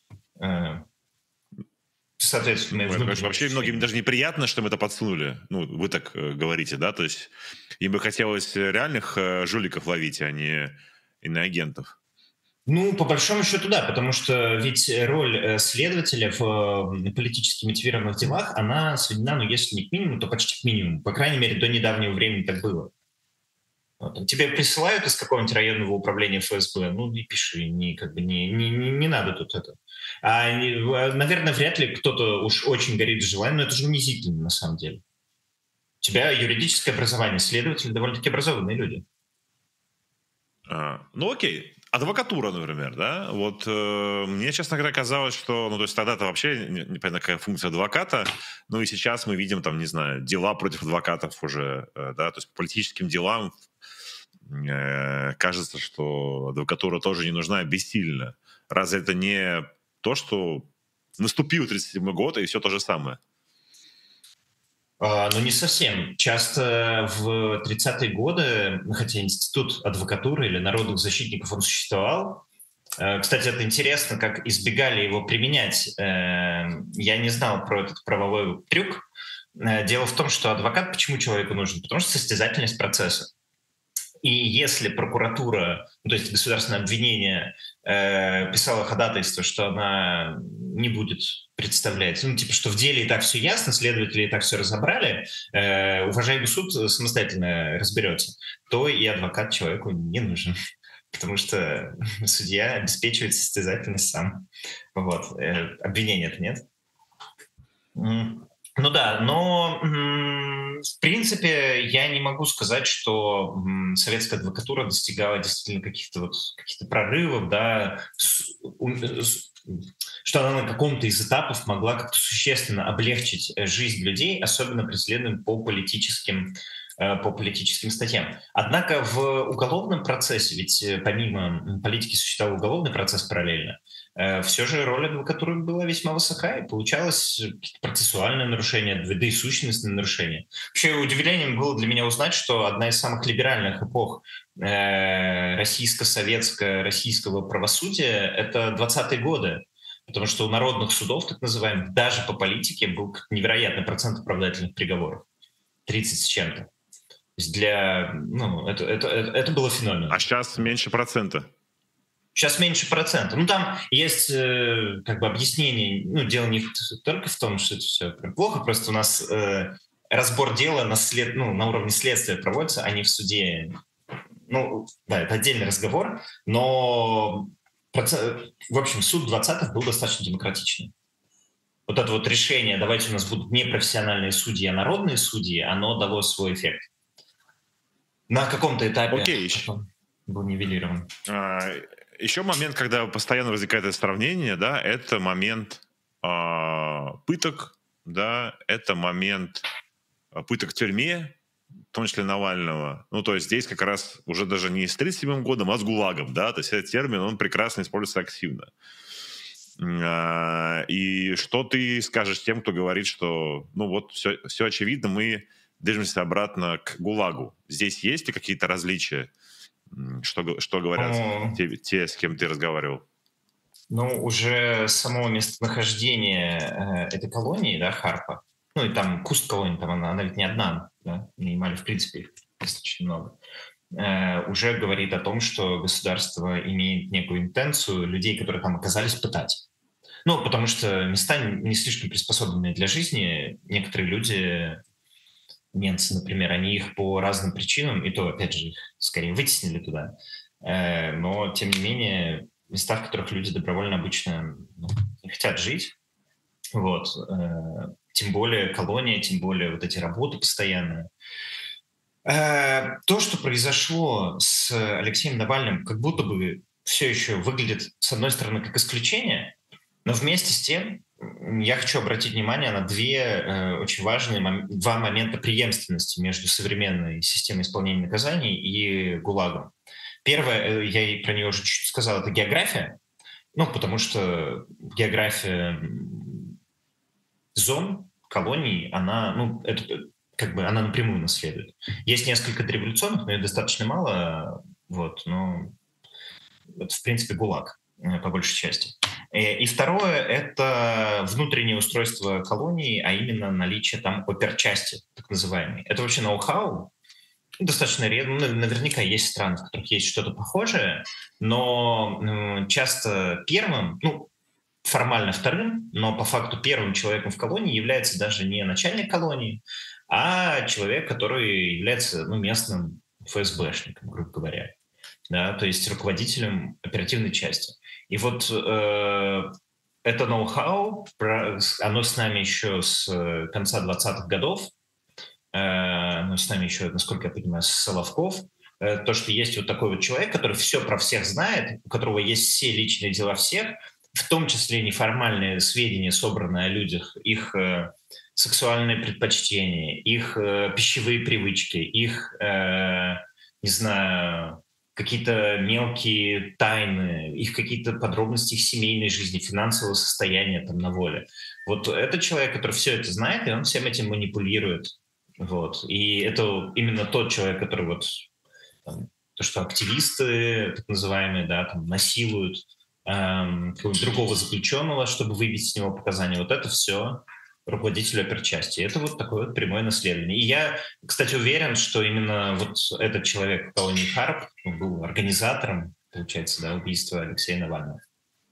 Соответственно, вообще многим даже неприятно, что мы это подсунули. Вы так говорите, да? То есть им бы хотелось реальных жуликов ловить, а не иноагентов. По большому счету, да, потому что ведь роль следователя в политически мотивированных делах, она сведена, если не к минимуму, то почти к минимуму. По крайней мере, до недавнего времени так было. Тебе присылают из какого-нибудь районного управления ФСБ, и пиши, не надо тут это. Наверное, вряд ли кто-то уж очень горит желанием, но это же унизительно на самом деле. У тебя юридическое образование, следователи довольно-таки образованные люди. Окей. Адвокатура, например, да? Вот мне, честно говоря, казалось, что, то есть тогда-то вообще непонятно, какая функция адвоката, и сейчас мы видим, не знаю, дела против адвокатов уже, да, то есть по политическим делам кажется, что адвокатура тоже не нужна, бессильна. Разве это не то, что наступил 37-й год, и все то же самое? Не совсем. Часто в 30-е годы, хотя институт адвокатуры или народных защитников, он существовал. Кстати, это интересно, как избегали его применять. Я не знал про этот правовой трюк. Дело в том, что адвокат почему человеку нужен? Потому что состязательность процесса. И если прокуратура, то есть государственное обвинение, писало ходатайство, что она не будет представлять, что в деле и так все ясно, следователи и так все разобрали, уважаемый суд самостоятельно разберется, то и адвокат человеку не нужен, потому что судья обеспечивает состязательность сам. Обвинения-то нет. Но в принципе я не могу сказать, что советская адвокатура достигала действительно каких-то прорывов, да, что она на каком-то из этапов могла как-то существенно облегчить жизнь людей, особенно преследуемым по политическим статьям. Однако в уголовном процессе, ведь помимо политики существовал уголовный процесс параллельно, все же роль адвокатуры была весьма высока, и получалось процессуальное нарушение, да и сущностное нарушение. Вообще удивлением было для меня узнать, что одна из самых либеральных эпох российского правосудия — это 20-е годы, потому что у народных судов, так называемых, даже по политике был невероятный процент оправдательных приговоров. 30 с чем-то. Это было феноменом. А сейчас меньше процента. Сейчас меньше процента. Там есть объяснение. Дело не только в том, что это все прям плохо, просто у нас разбор дела на уровне следствия проводится, а не в суде. ну, да, это отдельный разговор, но, в общем, суд 20-х был достаточно демократичный. Вот это вот решение, давайте у нас будут не профессиональные судьи, а народные судьи, оно дало свой эффект. На каком-то этапе был нивелирован. Еще момент, когда постоянно возникает это сравнение, да, это момент пыток, да, это момент пыток в тюрьме, в том числе Навального. Ну, то есть здесь как раз уже даже не с 1937 годом, а с ГУЛАГом, да, то есть этот термин, он прекрасно используется активно. И что ты скажешь тем, кто говорит, что, ну, вот все очевидно, мы движемся обратно к ГУЛАГу. Здесь есть ли какие-то различия? Что говорят те, с кем ты разговаривал? Ну, уже само местонахождение этой колонии, да, Харпа, ну и там куст колонии, там она ведь не одна, да, нанимали в принципе их достаточно много, уже говорит о том, что государство имеет некую интенцию людей, которые там оказались, пытать. Ну, потому что места не слишком приспособленные для жизни. Некоторые люди, немцы, например, они их по разным причинам, и то, опять же, их скорее вытеснили туда. Но, тем не менее, места, в которых люди добровольно обычно не хотят жить. Вот. Тем более колония, тем более вот эти работы постоянные. То, что произошло с Алексеем Навальным, как будто бы все еще выглядит, с одной стороны, как исключение, но вместе с тем я хочу обратить внимание на очень важные два момента преемственности между современной системой исполнения наказаний и ГУЛАГом. Первое, я про нее уже чуть-чуть сказал, это география. Ну, потому что география зон, колоний, она, ну, это как бы она напрямую наследует. Есть несколько дореволюционных, но их достаточно мало, вот, но это, в принципе, ГУЛАГ по большей части. И второе – это внутреннее устройство колонии, а именно наличие там оперчасти, так называемой. Это вообще ноу-хау. Достаточно редко. Наверняка есть страны, в которых есть что-то похожее, но часто первым, ну, формально вторым, но по факту первым человеком в колонии является даже не начальник колонии, а человек, который является, ну, местным ФСБшником, грубо говоря. Да, то есть руководителем оперативной части. И вот это ноу-хау, оно с нами еще с конца 20-х годов, оно с нами еще, насколько я понимаю, с Соловков, то, что есть вот такой вот человек, который все про всех знает, у которого есть все личные дела всех, в том числе неформальные сведения, собранные о людях, их сексуальные предпочтения, их пищевые привычки, их, не знаю, какие-то мелкие тайны, их какие-то подробности их семейной жизни, финансового состояния там на воле. Вот это человек, который все это знает, и он всем этим манипулирует. Вот. И это именно тот человек, который вот там, то, что активисты, так называемые, да, там, насилуют другого заключенного, чтобы выбить с него показания. Вот это все руководителю оперчасти. Это вот такое вот прямое наследование. И я, кстати, уверен, что именно вот этот человек в колонии Харп был организатором, получается, да, убийства Алексея Навального.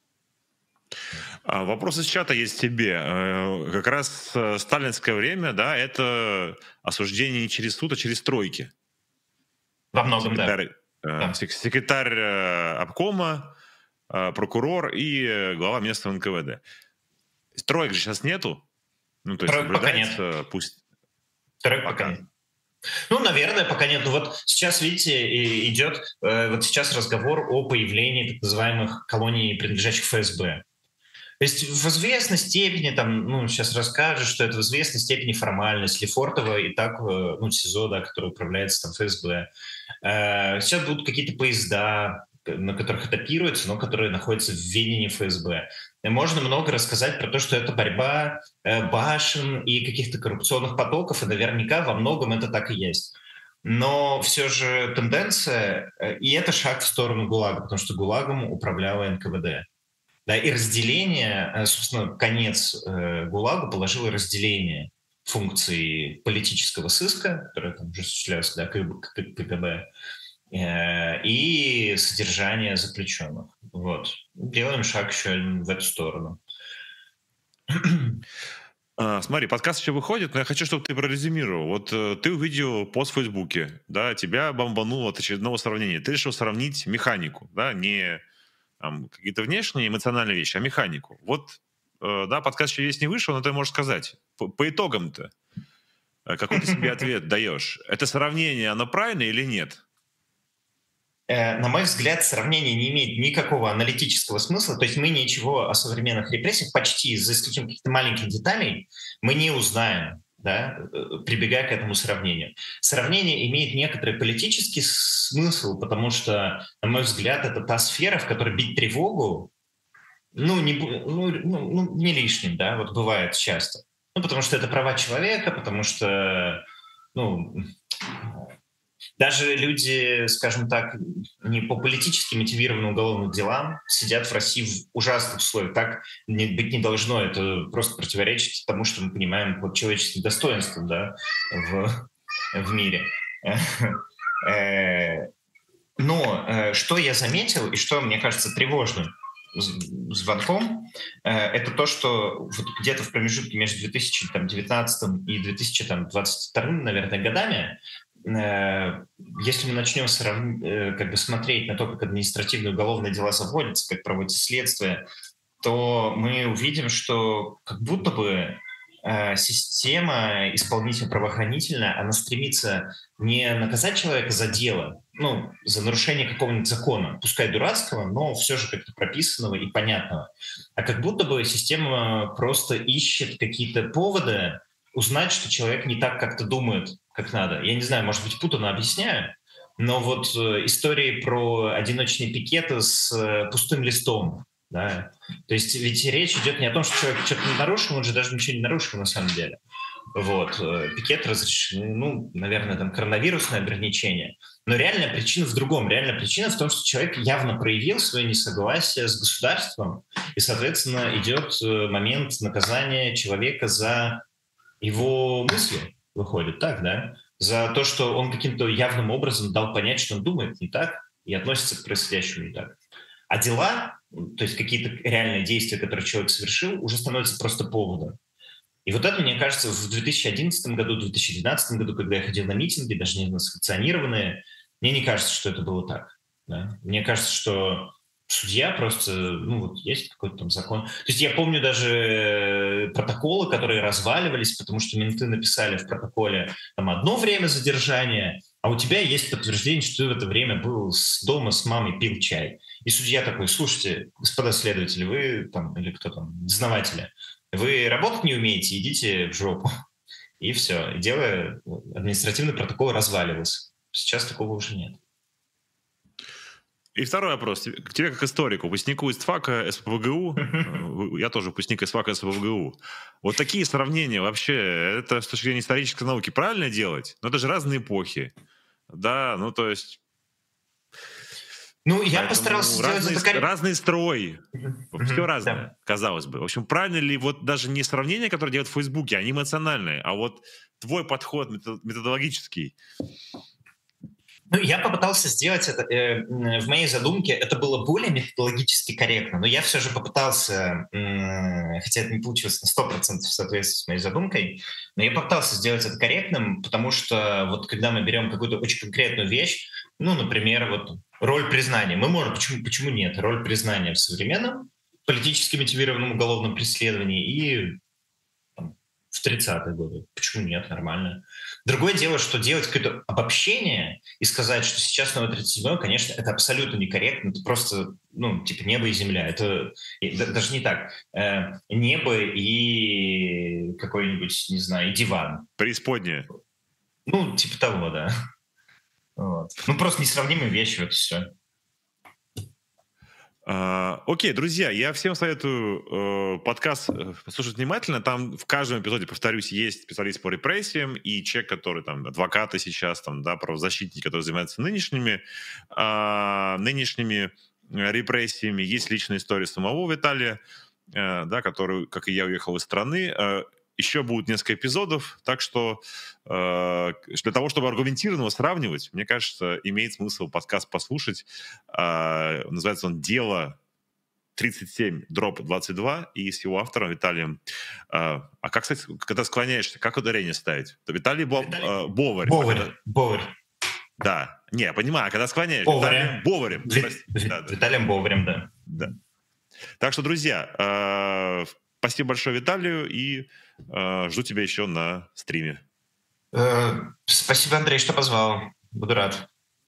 Вопрос из чата есть тебе. Как раз сталинское время, да, это осуждение не через суд, а через тройки. Во многом, секретарь обкома, прокурор и глава местного НКВД. Троек же сейчас нету. Ну, то есть троек пока нет. Пусть... Троек пока нет. Ну, наверное, пока нет. Вот сейчас, видите, идет вот сейчас разговор о появлении так называемых колоний, принадлежащих ФСБ. То есть в известной степени, там, ну, сейчас расскажут, что это в известной степени формальность. Лефортово и так, ну, СИЗО, да, который управляется там ФСБ. Сейчас будут какие-то поезда, на которых это пируется, но которые находятся в ведении ФСБ. Можно много рассказать про то, что это борьба башен и каких-то коррупционных потоков, и наверняка во многом это так и есть. Но все же тенденция, и это шаг в сторону ГУЛАГа, потому что ГУЛАГом управляла НКВД. Да, и разделение, собственно, конец ГУЛАГу положило разделение функций политического сыска, которое там уже осуществлялось, да, КГБ, и содержание заключенных. Вот. Делаем шаг еще в эту сторону. Смотри, подкаст еще выходит, но я хочу, чтобы ты прорезюмировал. Вот ты увидел пост в Фейсбуке, да, тебя бомбануло от очередного сравнения. Ты решил сравнить механику, да, не какие-то внешние эмоциональные вещи, а механику. Вот, да, подкаст еще есть, не вышел, но ты можешь сказать, по итогам-то, какой ты себе ответ даешь? Это сравнение, оно правильное или нет? На мой взгляд, сравнение не имеет никакого аналитического смысла. То есть мы ничего о современных репрессиях почти, за исключением каких-то маленьких деталей, мы не узнаем, да, прибегая к этому сравнению. Сравнение имеет некоторый политический смысл, потому что, на мой взгляд, это та сфера, в которой бить тревогу, не лишним, да, вот бывает часто. Потому что это права человека, потому что, даже люди, скажем так, не по политически мотивированным уголовным делам сидят в России в ужасных условиях. Так быть не должно. Это просто противоречит тому, что мы понимаем под человеческим достоинством, да, в мире. Но что я заметил и что, мне кажется, тревожным звонком, это то, что вот где-то в промежутке между 2019 и 2022, наверное, годами, если мы начнем смотреть на то, как административные уголовные дела заводятся, как проводятся следствия, то мы увидим, что как будто бы система исполнительно-правоохранительная, она стремится не наказать человека за дело, за нарушение какого-нибудь закона, пускай дурацкого, но все же как-то прописанного и понятного, а как будто бы система просто ищет какие-то поводы узнать, что человек не так как-то думает, как надо. Я не знаю, может быть, путанно объясняю, но вот истории про одиночные пикеты с пустым листом, да, то есть ведь речь идет не о том, что человек что-то нарушил, он же даже ничего не нарушил на самом деле. Вот. Пикет разрешены, наверное, там коронавирусное ограничение. Но реальная причина в другом. Реальная причина в том, что человек явно проявил свое несогласие с государством, и, соответственно, идет момент наказания человека за его мысли, выходит так, да? За то, что он каким-то явным образом дал понять, что он думает не так и относится к происходящему не так. А дела, то есть какие-то реальные действия, которые человек совершил, уже становятся просто поводом. И вот это, мне кажется, в 2011 году, 2012 году, когда я ходил на митинги, даже не санкционированные, мне не кажется, что это было так. Да? Мне кажется, что судья просто, есть какой-то там закон. То есть я помню даже протоколы, которые разваливались, потому что менты написали в протоколе там одно время задержания, а у тебя есть подтверждение, что ты в это время был дома с мамой, пил чай. И судья такой: слушайте, господа следователи, вы там, или кто там, дознаватели, вы работать не умеете, идите в жопу. И все. И дело, административный протокол разваливался. Сейчас такого уже нет. И второй вопрос. К тебе как историку, выпускнику ИСТФАКа СПбГУ, я тоже выпускник ИСТФАКа СПбГУ. Вот такие сравнения вообще, это с точки зрения исторической науки правильно делать? Но это же разные эпохи. Да, то есть... я постарался сделать это... Разный строй. Все разное, да. Казалось бы. В общем, правильно ли вот даже не сравнение, которое делают в Фейсбуке, они эмоциональные, а вот твой подход методологический? Я попытался сделать это, в моей задумке это было более методологически корректно, но я все же попытался, хотя это не получилось на 100% в соответствии с моей задумкой, но я попытался сделать это корректным, потому что вот когда мы берем какую-то очень конкретную вещь, например, вот роль признания, мы можем, почему нет, роль признания в современном политически мотивированном уголовном преследовании и в 30-е годы. Почему нет? Нормально. Другое дело, что делать какое-то обобщение и сказать, что сейчас новое 37-е, конечно, это абсолютно некорректно. Это просто, небо и земля. Это даже не так. Небо и какой-нибудь, не знаю, и диван. Преисподняя. Типа того, да. Вот. Просто несравнимые вещи, вот все. Окей, друзья, я всем советую подкаст послушать внимательно. Там в каждом эпизоде, повторюсь, есть специалист по репрессиям и человек, который там адвокаты сейчас, правозащитники, которые занимаются нынешними репрессиями. Есть личная история самого Виталия, который, как и я, уехал из страны. Еще будет несколько эпизодов, так что для того, чтобы аргументированно сравнивать, мне кажется, имеет смысл подкаст послушать. Называется он «Дело 37/22 и с его автором Виталием. А как, кстати, когда склоняешься, как ударение ставить? То Виталий Боварь. Боварь. Да, не, я понимаю, когда склоняешься, Виталием Боварем. Виталием Боварем, да. Так что, друзья, спасибо большое Виталию и жду тебя еще на стриме. Спасибо, Андрей, что позвал. Буду рад.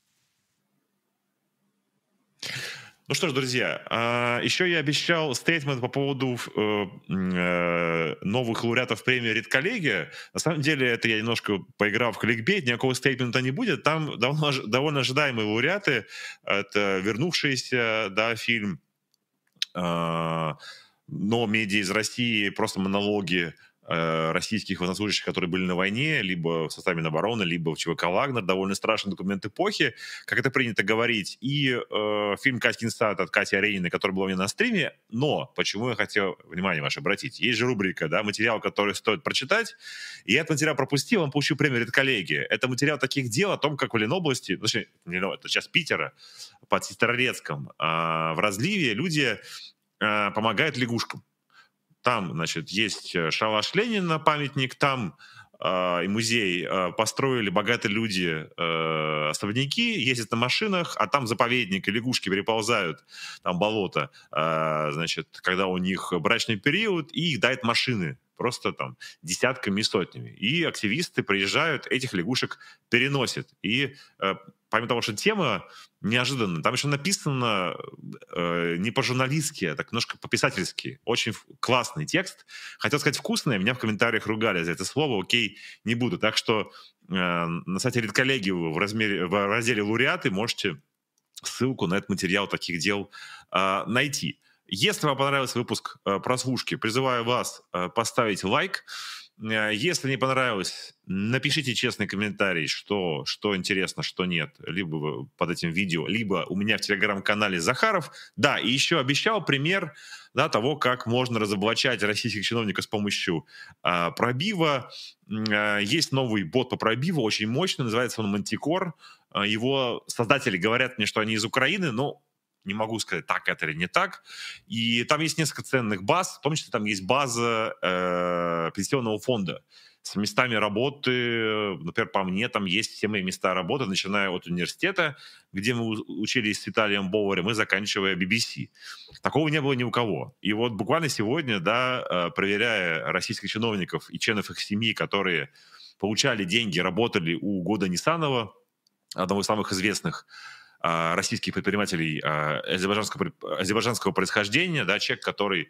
Ну что ж, друзья, еще я обещал стейтмент по поводу новых лауреатов премии «Редколлегия». На самом деле, это я немножко поиграл в кликбейт, никакого стейтмента не будет. Там довольно ожидаемые лауреаты. Это вернувшийся, да, фильм «Но медиа из России», просто монологи российских военнослужащих, которые были на войне, либо в составе Минобороны, либо в ЧВК «Вагнер». Довольно страшный документ эпохи, как это принято говорить. И фильм «Катькин сад» от Кати Арениной, который был у меня на стриме. Но почему я хотел внимание ваше обратить? Есть же рубрика, да, материал, который стоит прочитать. И я этот материал пропустил, он получил премию «Редколлегия». Это материал таких дел о том, как в Ленобласти, точнее, это сейчас Питера, под Сестрорецком, в разливе люди помогают лягушкам. Там, значит, есть шалаш Ленина, памятник, там и музей построили богатые люди, особняки, ездят на машинах, а там заповедник, и лягушки переползают, там болото, значит, когда у них брачный период, и их дают машины, просто там десятками и сотнями. И активисты приезжают, этих лягушек переносят. И помимо того, что тема неожиданная, там еще написано не по-журналистски, а так немножко по-писательски. Очень классный текст. Хотел сказать вкусный, меня в комментариях ругали за это слово, окей, не буду. Так что на сайте Редколлегии в разделе «Лауреаты» можете ссылку на этот материал таких дел найти. Если вам понравился выпуск «Прослушки», призываю вас поставить лайк. Если не понравилось, напишите честный комментарий, что интересно, что нет, либо под этим видео, либо у меня в телеграм-канале Захаров. Да, и еще обещал пример, да, того, как можно разоблачать российских чиновников с помощью пробива. Есть новый бот по пробиву, очень мощный, называется он Manticore. Его создатели говорят мне, что они из Украины, но не могу сказать, так это или не так. И там есть несколько ценных баз, в том числе там есть база пенсионного фонда с местами работы. Например, по мне, там есть все мои места работы, начиная от университета, где мы учились с Виталием Боварем, и заканчивая BBC. Такого не было ни у кого. И вот буквально сегодня, да, проверяя российских чиновников и членов их семьи, которые получали деньги, работали у Года Нисанова, одного из самых известных российских предпринимателей азербайджанского происхождения, да, человек, который,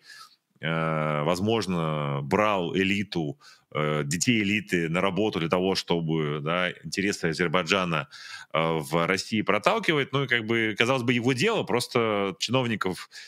возможно, брал элиту, детей элиты на работу для того, чтобы, да, интересы Азербайджана в России проталкивать. Ну, и как бы, казалось бы, его дело, просто чиновники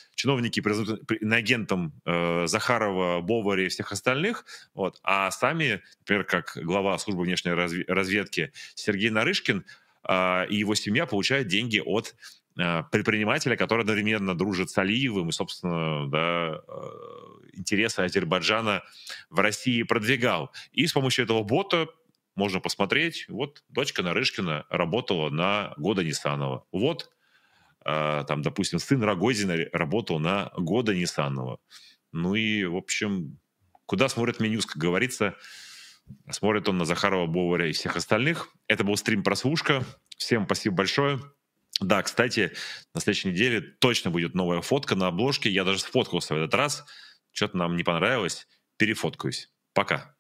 иноагентам Захарова, Боваря и всех остальных, вот, а сами, например, как глава службы внешней разведки Сергей Нарышкин и его семья получают деньги от предпринимателя, который одновременно дружит с Алиевым и, собственно, да, интересы Азербайджана в России продвигал. И с помощью этого бота можно посмотреть, вот дочка Нарышкина работала на Года Нисанова. Вот, там, допустим, сын Рогозина работал на Года Нисанова. Ну и, в общем, куда смотрит Минюс, как говорится, смотрит он на Захарова, Боваря и всех остальных. Это был стрим «Прослушка». Всем спасибо большое. Да, кстати, на следующей неделе точно будет новая фотка на обложке. Я даже сфоткался в этот раз. Что-то нам не понравилось. Перефоткаюсь. Пока.